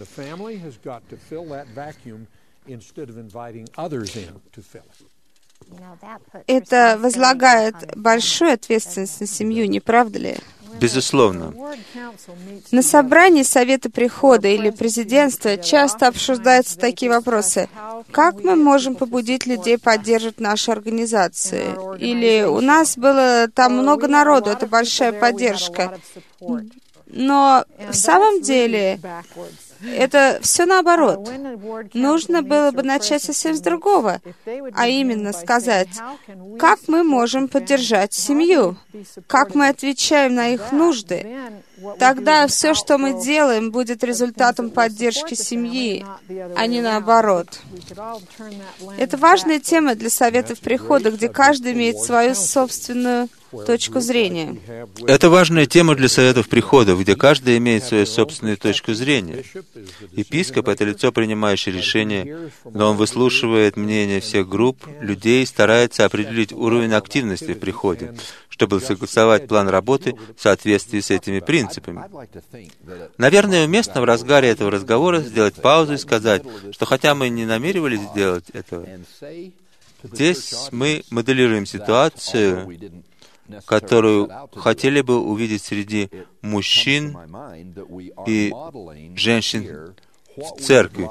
Это возлагает большую ответственность на семью, не правда ли? Безусловно. На собрании Совета Прихода или президентства часто обсуждаются такие вопросы. Как мы можем побудить людей поддерживать наши организации? Или у нас было там много народу, это большая поддержка. Но в самом деле это все наоборот. Нужно было бы начать совсем с другого, а именно сказать, как мы можем поддержать семью, как мы отвечаем на их нужды. Тогда все, что мы делаем, будет результатом поддержки семьи, а не наоборот. Это важная тема для советов прихода, где каждый имеет свою собственную точку зрения. Это важная тема для советов приходов, где каждый имеет свою собственную точку зрения. Епископ — это лицо, принимающее решения, но он выслушивает мнение всех групп людей и старается определить уровень активности в приходе, чтобы согласовать план работы в соответствии с этими принципами. Наверное, уместно в разгаре этого разговора сделать паузу и сказать, что хотя мы не намеревались сделать этого, здесь мы моделируем ситуацию, которую хотели бы увидеть среди мужчин и женщин в церкви.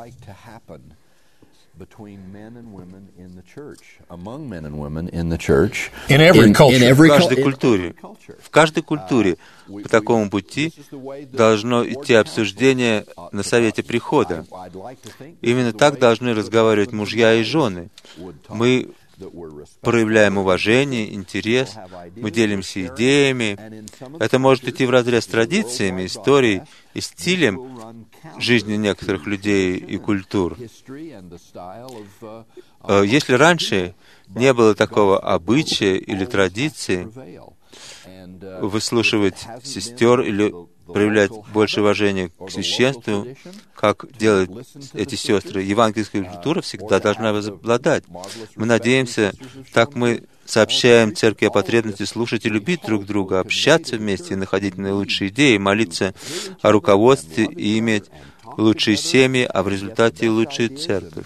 В каждой культуре, в каждой культуре по такому пути должно идти обсуждение на Совете Прихода. Именно так должны разговаривать мужья и жены. Мы проявляем уважение, интерес, мы делимся идеями. Это может идти вразрез с традициями, историей и стилем жизни некоторых людей и культур. Если раньше не было такого обычая или традиции выслушивать сестер или проявлять больше уважения к священству, как делают эти сестры, евангельская культура всегда должна возобладать. Мы надеемся, так мы сообщаем церкви о потребности слушать и любить друг друга, общаться вместе, находить наилучшие идеи, молиться о руководстве и иметь лучшие семьи, а в результате и лучшую церковь.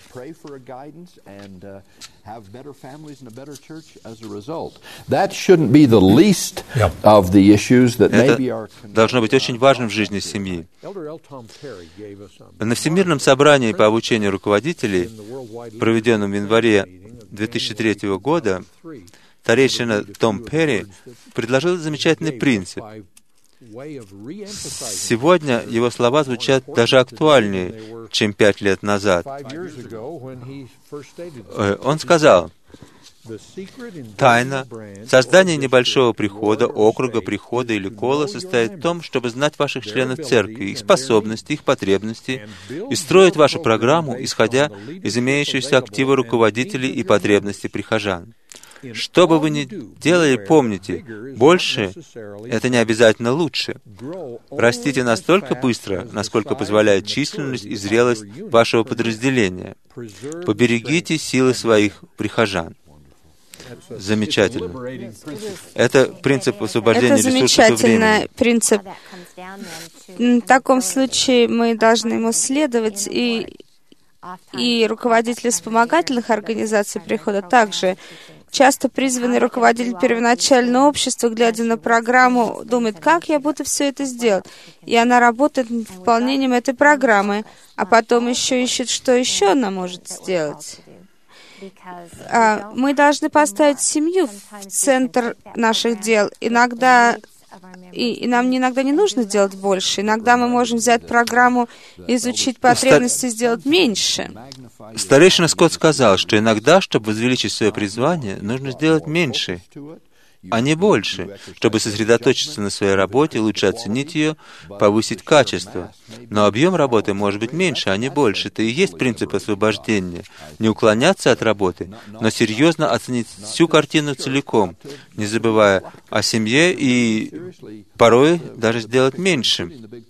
Это должно быть очень важным в жизни семьи. На Всемирном собрании по обучению руководителей, проведенном в январе две тысячи третьего года, старейшина Том Перри предложил замечательный принцип. Сегодня его слова звучат даже актуальнее, чем пять лет назад. Он сказал, Тайна создания небольшого прихода, округа, прихода или кола состоит в том, чтобы знать ваших членов церкви, их способности, их потребности, и строить вашу программу, исходя из имеющихся актива руководителей и потребностей прихожан. Что бы вы ни делали, помните, больше — это не обязательно лучше. Растите настолько быстро, насколько позволяет численность и зрелость вашего подразделения. Поберегите силы своих прихожан. Замечательно. Это принцип освобождения Это ресурсов и времени. замечательный принцип. В таком случае мы должны ему следовать, и, и руководители вспомогательных организаций прихода также. Часто призванный руководитель первоначального общества, глядя на программу, думает, как я буду все это сделать. И она работает над выполнением этой программы, а потом еще ищет, что еще она может сделать. А мы должны поставить семью в центр наших дел. Иногда, и, и нам иногда не нужно делать больше. Иногда мы можем взять программу, изучить потребности, сделать меньше. Старейшина Скотт сказал, что иногда, чтобы возвеличить свое призвание, нужно сделать меньше, а не больше, чтобы сосредоточиться на своей работе, лучше оценить ее, повысить качество. Но объем работы может быть меньше, а не больше. Это и есть принцип освобождения. Не уклоняться от работы, но серьезно оценить всю картину целиком, не забывая о семье и порой даже сделать меньше.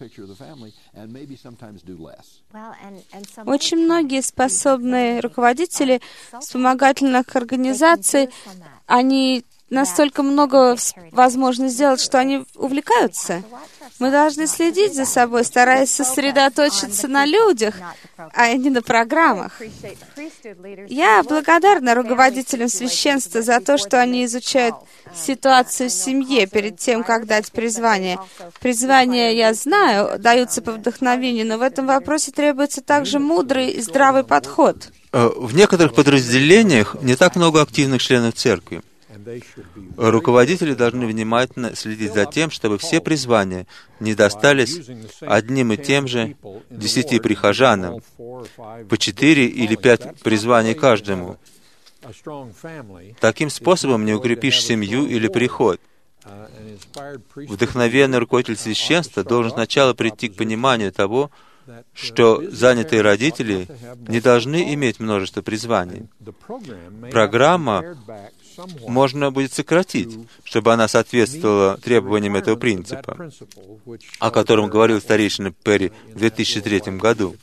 Очень многие способные руководители вспомогательных организаций, они настолько много возможно сделать, что они увлекаются. Мы должны следить за собой, стараясь сосредоточиться на людях, а не на программах. Я благодарна руководителям священства за то, что они изучают ситуацию в семье перед тем, как дать призвание. Призвания, я знаю, даются по вдохновению, но в этом вопросе требуется также мудрый и здравый подход. В некоторых подразделениях не так много активных членов церкви. Руководители должны внимательно следить за тем, чтобы все призвания не достались одним и тем же десяти прихожанам, по четыре или пять призваний каждому. Таким способом не укрепишь семью или приход. Вдохновенный руководитель священства должен сначала прийти к пониманию того, что занятые родители не должны иметь множество призваний. Программа можно будет сократить, чтобы она соответствовала требованиям этого принципа, о котором говорил старейшина Перри в две тысячи третьем году.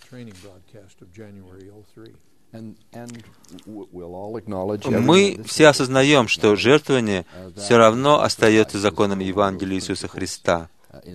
Мы все осознаем, что жертвование все равно остается законом Евангелия Иисуса Христа.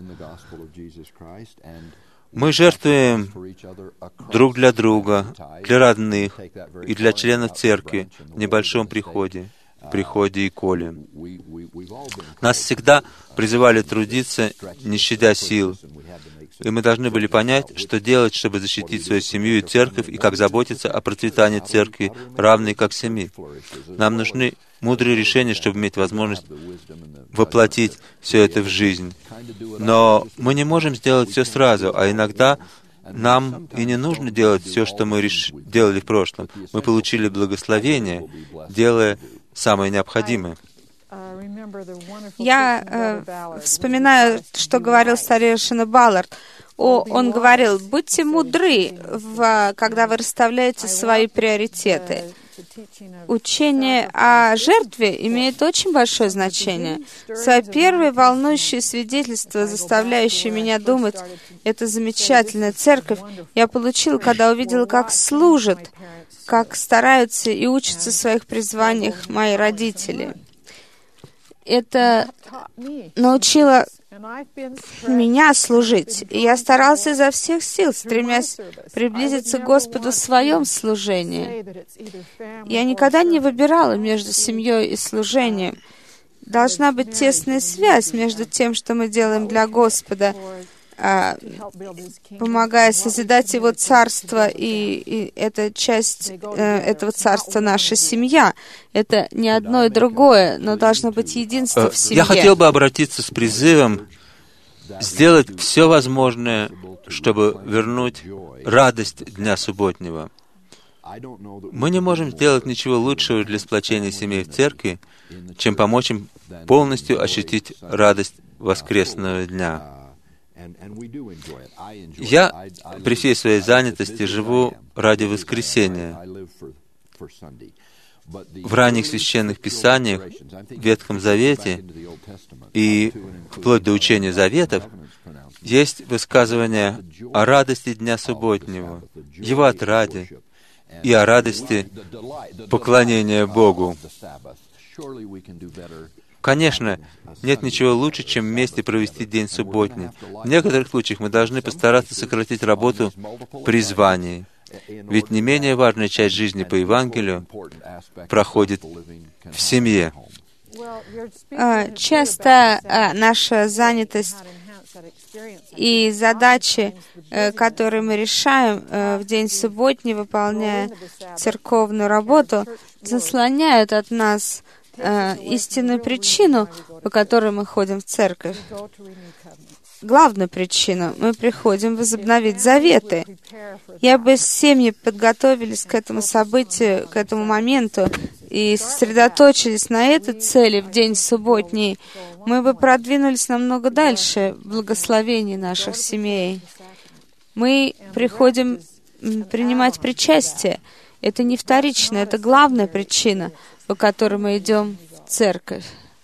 Мы жертвуем друг для друга, для родных и для членов церкви в небольшом приходе, приходе и коле. Нас всегда призывали трудиться, не щадя сил, и мы должны были понять, что делать, чтобы защитить свою семью и церковь, и как заботиться о процветании церкви, равной как семьи. Нам нужны мудрые решения, чтобы иметь возможность воплотить все это в жизнь. Но мы не можем сделать все сразу, а иногда нам и не нужно делать все, что мы реш... делали в прошлом. Мы получили благословение, делая самое необходимое. Я э, вспоминаю, что говорил старейшина Баллард. О, он говорил, будьте мудры, в, когда вы расставляете свои приоритеты. Учение о жертве имеет очень большое значение. Свое первое волнующее свидетельство, заставляющее меня думать, это замечательная церковь, я получил, когда увидел, как служат, как стараются и учатся в своих призваниях мои родители. Это научило меня служить, и я старался изо всех сил, стремясь приблизиться к Господу в своем служении. Я никогда не выбирала между семьей и служением. Должна быть тесная связь между тем, что мы делаем для Господа, помогая созидать Его Царство, и, и эта часть э, этого Царства — наша семья. Это не одно и другое, но должно быть единство в семье. Я хотел бы обратиться с призывом сделать все возможное, чтобы вернуть радость Дня Субботнего. Мы не можем сделать ничего лучшего для сплочения семей в церкви, чем помочь им полностью ощутить радость воскресного дня. Я при всей своей занятости живу ради воскресения. В ранних священных писаниях, в Ветхом Завете и вплоть до учения Заветов есть высказывание о радости Дня Субботнего, его отраде и о радости поклонения Богу. Конечно, нет ничего лучше, чем вместе провести день субботний. В некоторых случаях мы должны постараться сократить работу при звании. Ведь не менее важная часть жизни по Евангелию проходит в семье. Часто наша занятость и задачи, которые мы решаем в день субботний, выполняя церковную работу, заслоняют от нас истинную причину, по которой мы ходим в церковь. Главную причину. Мы приходим возобновить заветы. Я бы семьи подготовились к этому событию, к этому моменту, и сосредоточились на этой цели в день субботний, мы бы продвинулись намного дальше в благословении наших семей. Мы приходим принимать причастие. Это не вторично, это главная причина, по которой мы идем в церковь.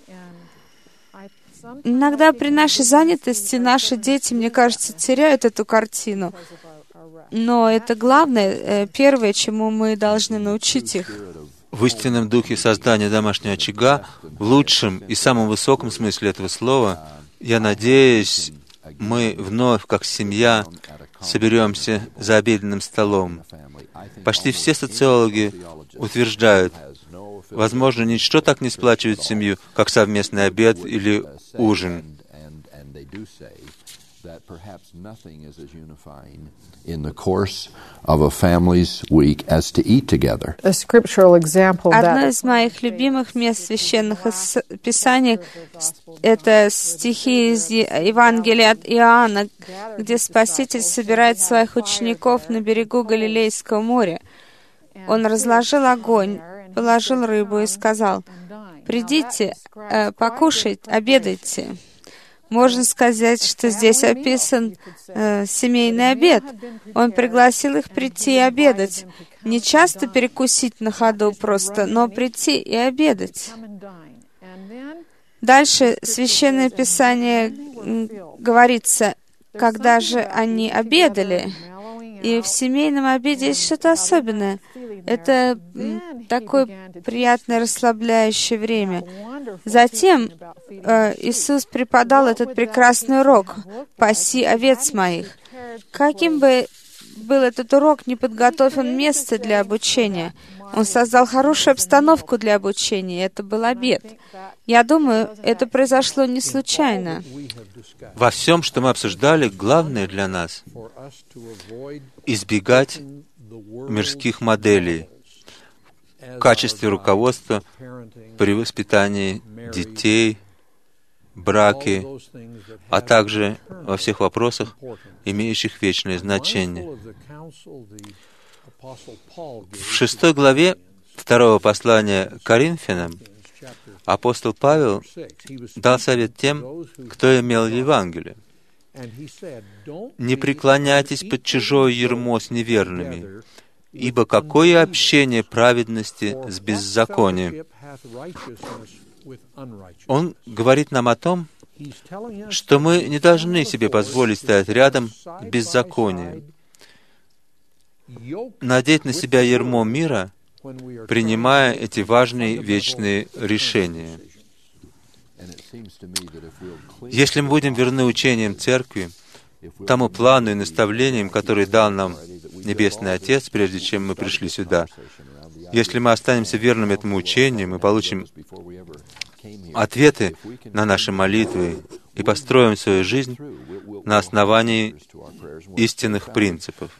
Иногда при нашей занятости наши дети, мне кажется, теряют эту картину. Но это главное, первое, чему мы должны научить их. В истинном духе создания домашнего очага, в лучшем и самом высоком смысле этого слова, я надеюсь, мы вновь, как семья, соберемся за обеденным столом. Почти все социологи утверждают, возможно, ничто так не сплачивает семью, как совместный обед или ужин. Одно из моих любимых мест священных писаний — это стихи из Евангелия от Иоанна, где Спаситель собирает своих учеников на берегу Галилейского моря. Он разложил огонь, положил рыбу и сказал: «Придите, э, покушайте, обедайте». Можно сказать, что здесь описан э, семейный обед. Он пригласил их прийти и обедать. Не часто перекусить на ходу просто, но прийти и обедать. Дальше Священное Писание говорится, когда же они обедали. И в семейном обеде есть что-то особенное. Это такое приятное, расслабляющее время. Затем э, Иисус преподал этот прекрасный урок «Паси овец моих». Каким бы был этот урок, не подготовил место для обучения. Он создал хорошую обстановку для обучения. Это был обед. Я думаю, это произошло не случайно. Во всем, что мы обсуждали, главное для нас — избегать мирских моделей в качестве руководства при воспитании детей, браке, а также во всех вопросах, имеющих вечное значение. В шестой главе второго послания к Коринфянам апостол Павел дал совет тем, кто имел Евангелие. «Не преклоняйтесь под чужое ярмо с неверными, ибо какое общение праведности с беззаконием?» Он говорит нам о том, что мы не должны себе позволить стоять рядом с беззаконием, надеть на себя ярмо мира, принимая эти важные вечные решения. Если мы будем верны учениям Церкви, тому плану и наставлениям, которые дал нам Небесный Отец, прежде чем мы пришли сюда, если мы останемся верными этому учению, мы получим ответы на наши молитвы и построим свою жизнь на основании истинных принципов.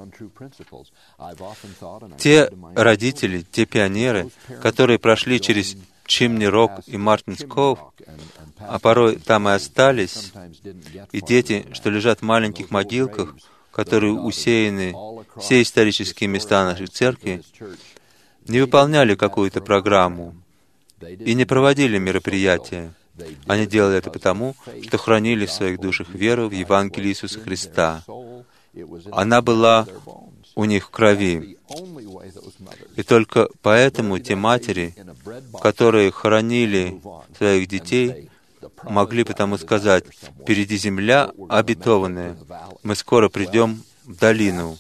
Те родители, те пионеры, которые прошли через Чимни-Рок и Мартинс-Коув, а порой там и остались, и дети, что лежат в маленьких могилках, которые усеяны все исторические места нашей церкви, не выполняли какую-то программу и не проводили мероприятия. Они делали это потому, что хранили в своих душах веру в Евангелие Иисуса Христа. Она была у них в крови. И только поэтому те матери, которые хоронили своих детей, могли потому сказать: «Впереди земля обетованная, мы скоро придем в долину».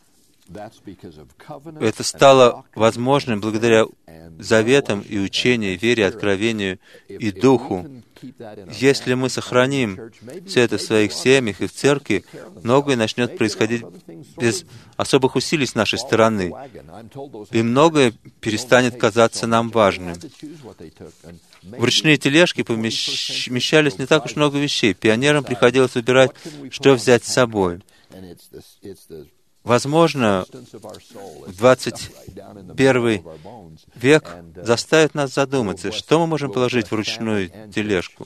Это стало возможным благодаря заветам и учению, вере, откровению и Духу. Если мы сохраним все это в своих семьях и в церкви, многое начнет происходить без особых усилий с нашей стороны, и многое перестанет казаться нам важным. В ручные тележки помещались не так уж много вещей. Пионерам приходилось выбирать, что взять с собой. Возможно, двадцать первый век заставит нас задуматься, что мы можем положить в ручную тележку.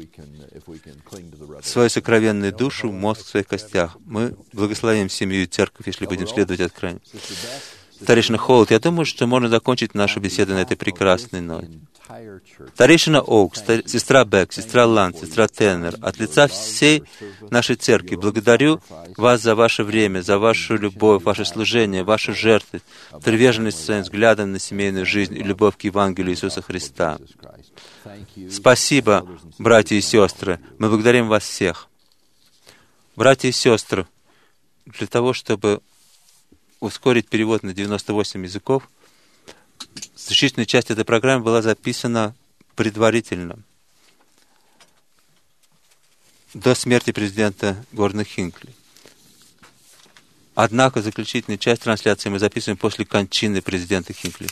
Свою сокровенную душу, мозг в своих костях. Мы благословим семью и церковь, если будем следовать откровению. Старейшина Холод, я думаю, что можно закончить нашу беседу на этой прекрасной ноте. Старейшина Оук, сестра Бек, сестра Ланд, сестра Теннер, от лица всей нашей церкви благодарю вас за ваше время, за вашу любовь, ваше служение, вашу жертву, приверженность своим взглядам на семейную жизнь и любовь к Евангелию Иисуса Христа. Спасибо, братья и сестры. Мы благодарим вас всех. Братья и сестры, для того, чтобы ускорить перевод на девяносто восемь языков, значительная часть этой программы была записана предварительно, до смерти президента Гордона Хинкли. Однако заключительную часть трансляции мы записываем после кончины президента Хинкли.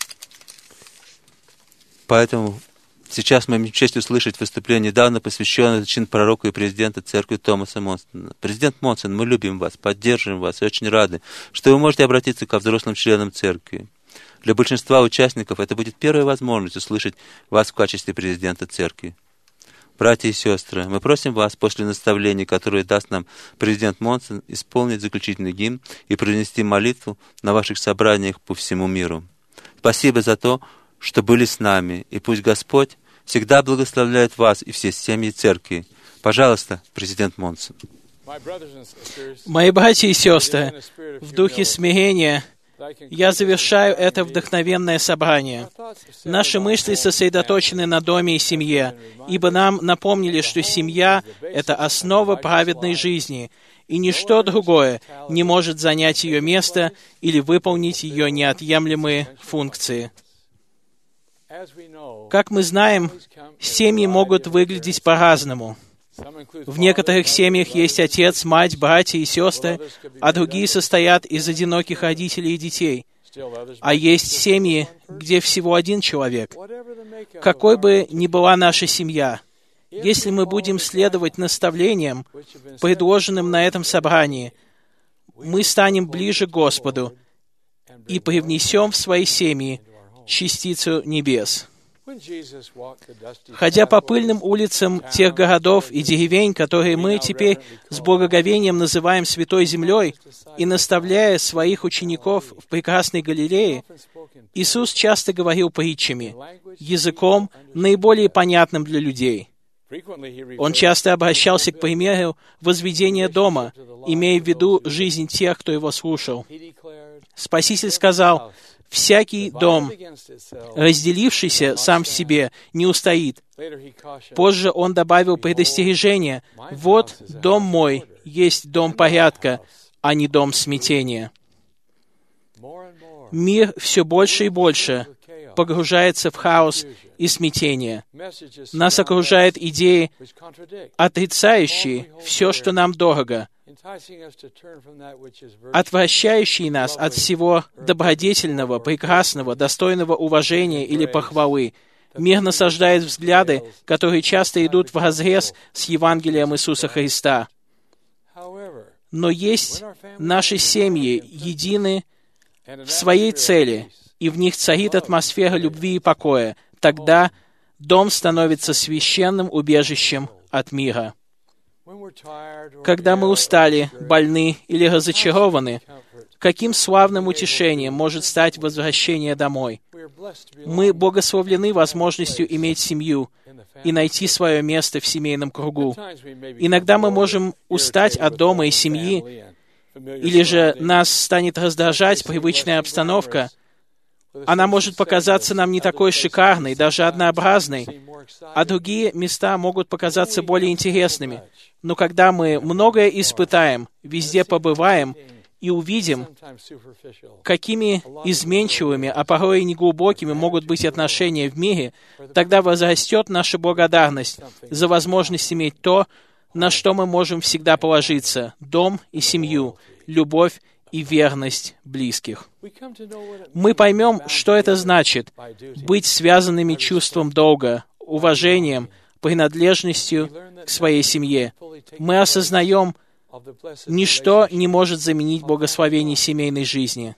Поэтому сейчас мы имеем честь услышать выступление, недавно посвященное чин пророка и президента церкви Томаса Монсона. Президент Монсон, мы любим вас, поддерживаем вас и очень рады, что вы можете обратиться ко взрослым членам церкви. Для большинства участников это будет первая возможность услышать вас в качестве президента церкви. Братья и сестры, мы просим вас после наставлений, которые даст нам президент Монсон, исполнить заключительный гимн и произнести молитву на ваших собраниях по всему миру. Спасибо за то, что были с нами, и пусть Господь всегда благословляет вас и все семьи церкви. Пожалуйста, президент Монсон. Мои братья и сестры, в духе смирения я завершаю это вдохновенное собрание. Наши мысли сосредоточены на доме и семье, ибо нам напомнили, что семья — это основа праведной жизни, и ничто другое не может занять ее место или выполнить ее неотъемлемые функции. Как мы знаем, семьи могут выглядеть по-разному. В некоторых семьях есть отец, мать, братья и сестры, а другие состоят из одиноких родителей и детей. А есть семьи, где всего один человек. Какой бы ни была наша семья, если мы будем следовать наставлениям, предложенным на этом собрании, мы станем ближе к Господу и привнесем в свои семьи частицу небес. Ходя по пыльным улицам тех городов и деревень, которые мы теперь с благоговением называем Святой Землей, и наставляя своих учеников в прекрасной Галилее, Иисус часто говорил притчами, языком, наиболее понятным для людей. Он часто обращался к примеру возведения дома, имея в виду жизнь тех, кто его слушал. Спаситель сказал: «Всякий дом, разделившийся сам в себе, не устоит». Позже он добавил предостережение: «Вот дом мой есть дом порядка, а не дом смятения». Мир все больше и больше погружается в хаос и смятение. Нас окружают идеи, отрицающие все, что нам дорого, отвращающие нас от всего добродетельного, прекрасного, достойного уважения или похвалы. Мир насаждает взгляды, которые часто идут вразрез с Евангелием Иисуса Христа. Но есть наши семьи, едины в своей цели, и в них царит атмосфера любви и покоя. Тогда дом становится священным убежищем от мира. Когда мы устали, больны или разочарованы, каким славным утешением может стать возвращение домой? Мы благословлены возможностью иметь семью и найти свое место в семейном кругу. Иногда мы можем устать от дома и семьи, или же нас станет раздражать привычная обстановка. Она может показаться нам не такой шикарной, даже однообразной, а другие места могут показаться более интересными. Но когда мы многое испытаем, везде побываем и увидим, какими изменчивыми, а порой и неглубокими могут быть отношения в мире, тогда возрастет наша благодарность за возможность иметь то, на что мы можем всегда положиться — дом и семью, любовь и верность близких. Мы поймем, что это значит — быть связанными чувством долга, уважением, принадлежностью к своей семье. Мы осознаем, ничто не может заменить благословение семейной жизни.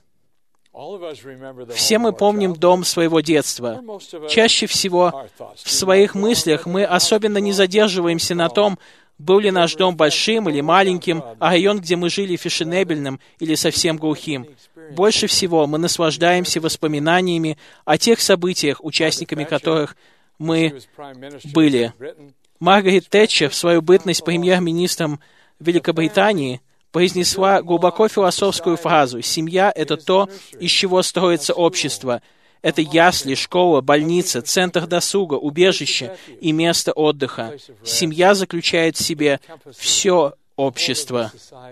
Все мы помним дом своего детства. Чаще всего в своих мыслях мы особенно не задерживаемся на том, был ли наш дом большим или маленьким, а район, где мы жили, фешенебельным или совсем глухим. Больше всего мы наслаждаемся воспоминаниями о тех событиях, участниками которых мы были. Маргарет Тэтчер в свою бытность премьер-министром Великобритании произнесла глубоко философскую фразу: «Семья — это то, из чего строится общество. Это ясли, школа, больница, центр досуга, убежище и место отдыха. Семья заключает в себе все общество.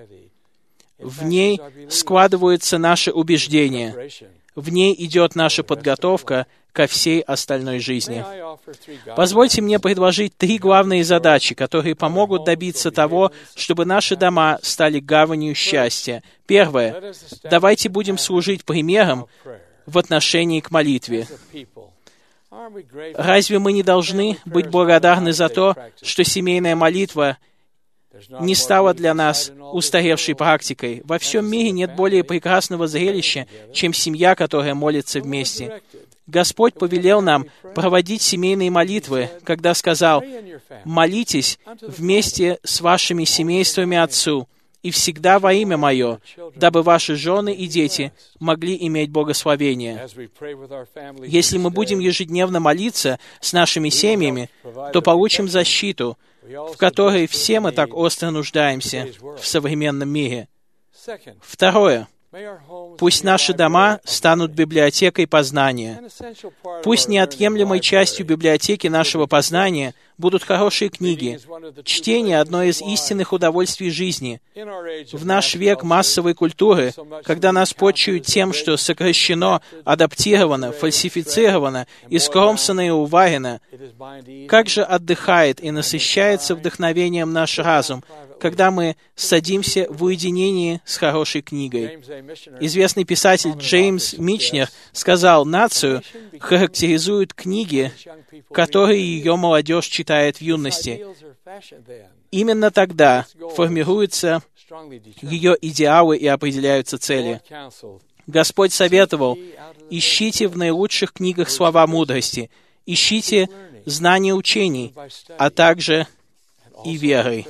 В ней складываются наши убеждения. В ней идет наша подготовка ко всей остальной жизни». Позвольте мне предложить три главные задачи, которые помогут добиться того, чтобы наши дома стали гаванью счастья. Первое. Давайте будем служить примером в отношении к молитве. Разве мы не должны быть благодарны за то, что семейная молитва не стала для нас устаревшей практикой? Во всем мире нет более прекрасного зрелища, чем семья, которая молится вместе. Господь повелел нам проводить семейные молитвы, когда сказал: «Молитесь вместе с вашими семействами Отцу, и всегда во имя Мое, дабы ваши жены и дети могли иметь благословение». Если мы будем ежедневно молиться с нашими семьями, то получим защиту, в которой все мы так остро нуждаемся в современном мире. Второе. Пусть наши дома станут библиотекой познания. Пусть неотъемлемой частью библиотеки нашего познания будут хорошие книги. Чтение — одно из истинных удовольствий жизни. В наш век массовой культуры, когда нас почуют тем, что сокращено, адаптировано, фальсифицировано, искромсано и уварено, как же отдыхает и насыщается вдохновением наш разум, когда мы садимся в уединении с хорошей книгой. Известный писатель Джеймс Мичнер сказал: «Нацию характеризуют книги, которые ее молодежь читает в юности. Именно тогда формируются ее идеалы и определяются цели». Господь советовал: ищите в наилучших книгах слова мудрости, ищите знания учений, а также и веры.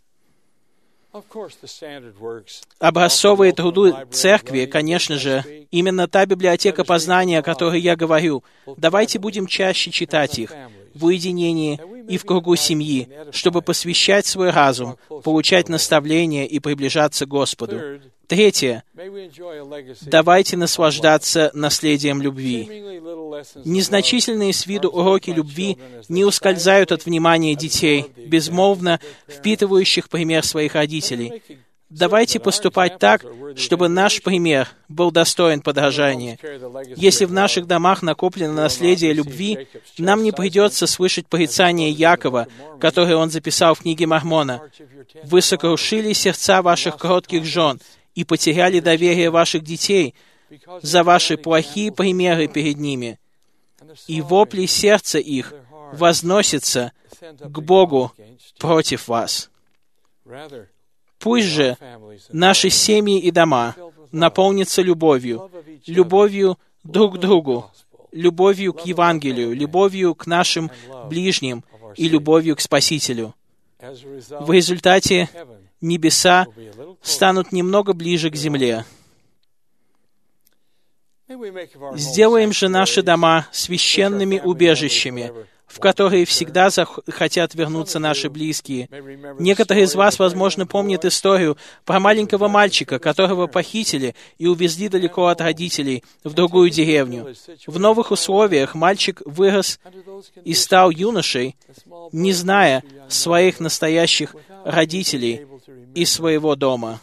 Образцовые труды церкви, конечно же, именно та библиотека познания, о которой я говорю. Давайте будем чаще читать их в уединении и в кругу семьи, чтобы посвящать свой разум, получать наставления и приближаться к Господу. Третье. Давайте наслаждаться наследием любви. Незначительные с виду уроки любви не ускользают от внимания детей, безмолвно впитывающих пример своих родителей. Давайте поступать так, чтобы наш пример был достоин подражания. Если в наших домах накоплено наследие любви, нам не придется слышать порицание Якова, которое он записал в книге Мормона. «Вы сокрушили сердца ваших кротких жен и потеряли доверие ваших детей за ваши плохие примеры перед ними. И вопли сердца их возносятся к Богу против вас». Пусть же наши семьи и дома наполнятся любовью, любовью друг к другу, любовью к Евангелию, любовью к нашим ближним и любовью к Спасителю. В результате небеса станут немного ближе к земле. Сделаем же наши дома священными убежищами, в которые всегда захотят вернуться наши близкие. Некоторые из вас, возможно, помнят историю про маленького мальчика, которого похитили и увезли далеко от родителей, в другую деревню. В новых условиях мальчик вырос и стал юношей, не зная своих настоящих родителей и своего дома.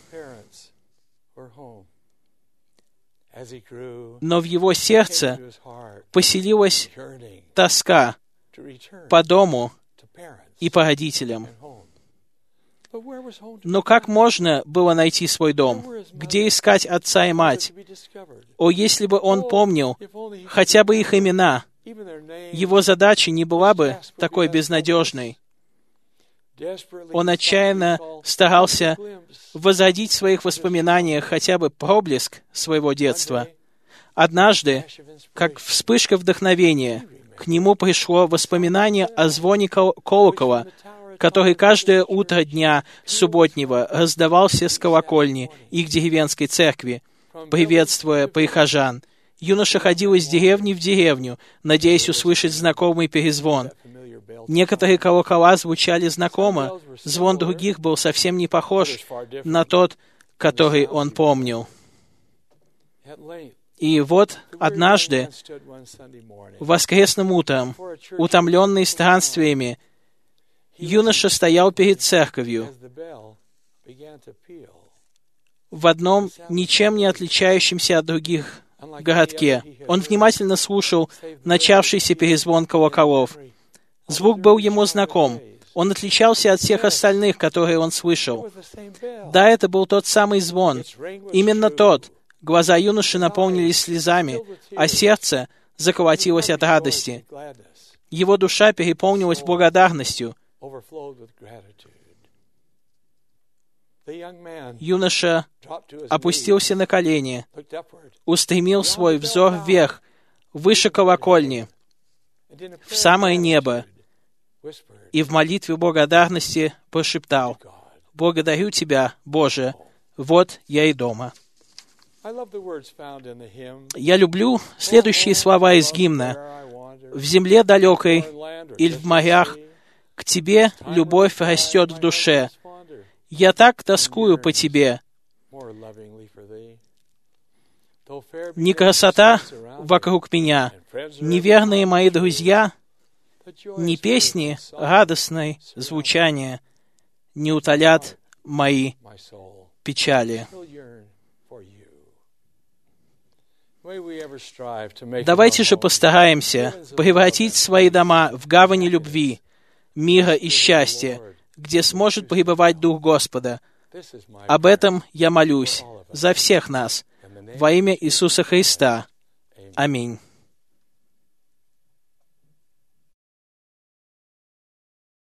Но в его сердце поселилась тоска по дому и по родителям. Но как можно было найти свой дом? Где искать отца и мать? О, если бы он помнил хотя бы их имена, его задача не была бы такой безнадежной. Он отчаянно старался возродить в своих воспоминаниях хотя бы проблеск своего детства. Однажды, как вспышка вдохновения, к нему пришло воспоминание о звоне колокола, который каждое утро дня субботнего раздавался с колокольни их деревенской церкви, приветствуя прихожан. Юноша ходил из деревни в деревню, надеясь услышать знакомый перезвон. Некоторые колокола звучали знакомо, звон других был совсем не похож на тот, который он помнил. И вот однажды, воскресным утром, утомленный странствиями, юноша стоял перед церковью в одном ничем не отличающемся от других городке. Он внимательно слушал начавшийся перезвон колоколов. Звук был ему знаком. Он отличался от всех остальных, которые он слышал. Да, это был тот самый звон. Именно тот. Глаза юноши наполнились слезами, а сердце заколотилось от радости. Его душа переполнилась благодарностью. Юноша опустился на колени, устремил свой взор вверх, выше колокольни, в самое небо, и в молитве благодарности прошептал: «Благодарю Тебя, Боже, вот я и дома». Я люблю следующие слова из гимна. «В земле далекой или в морях к Тебе любовь растет в душе. Я так тоскую по Тебе. Ни красота вокруг меня, ни верные мои друзья, ни песни радостной звучания не утолят мои печали». Давайте же постараемся превратить свои дома в гавани любви, мира и счастья, где сможет пребывать Дух Господа. Об этом я молюсь за всех нас во имя Иисуса Христа. Аминь.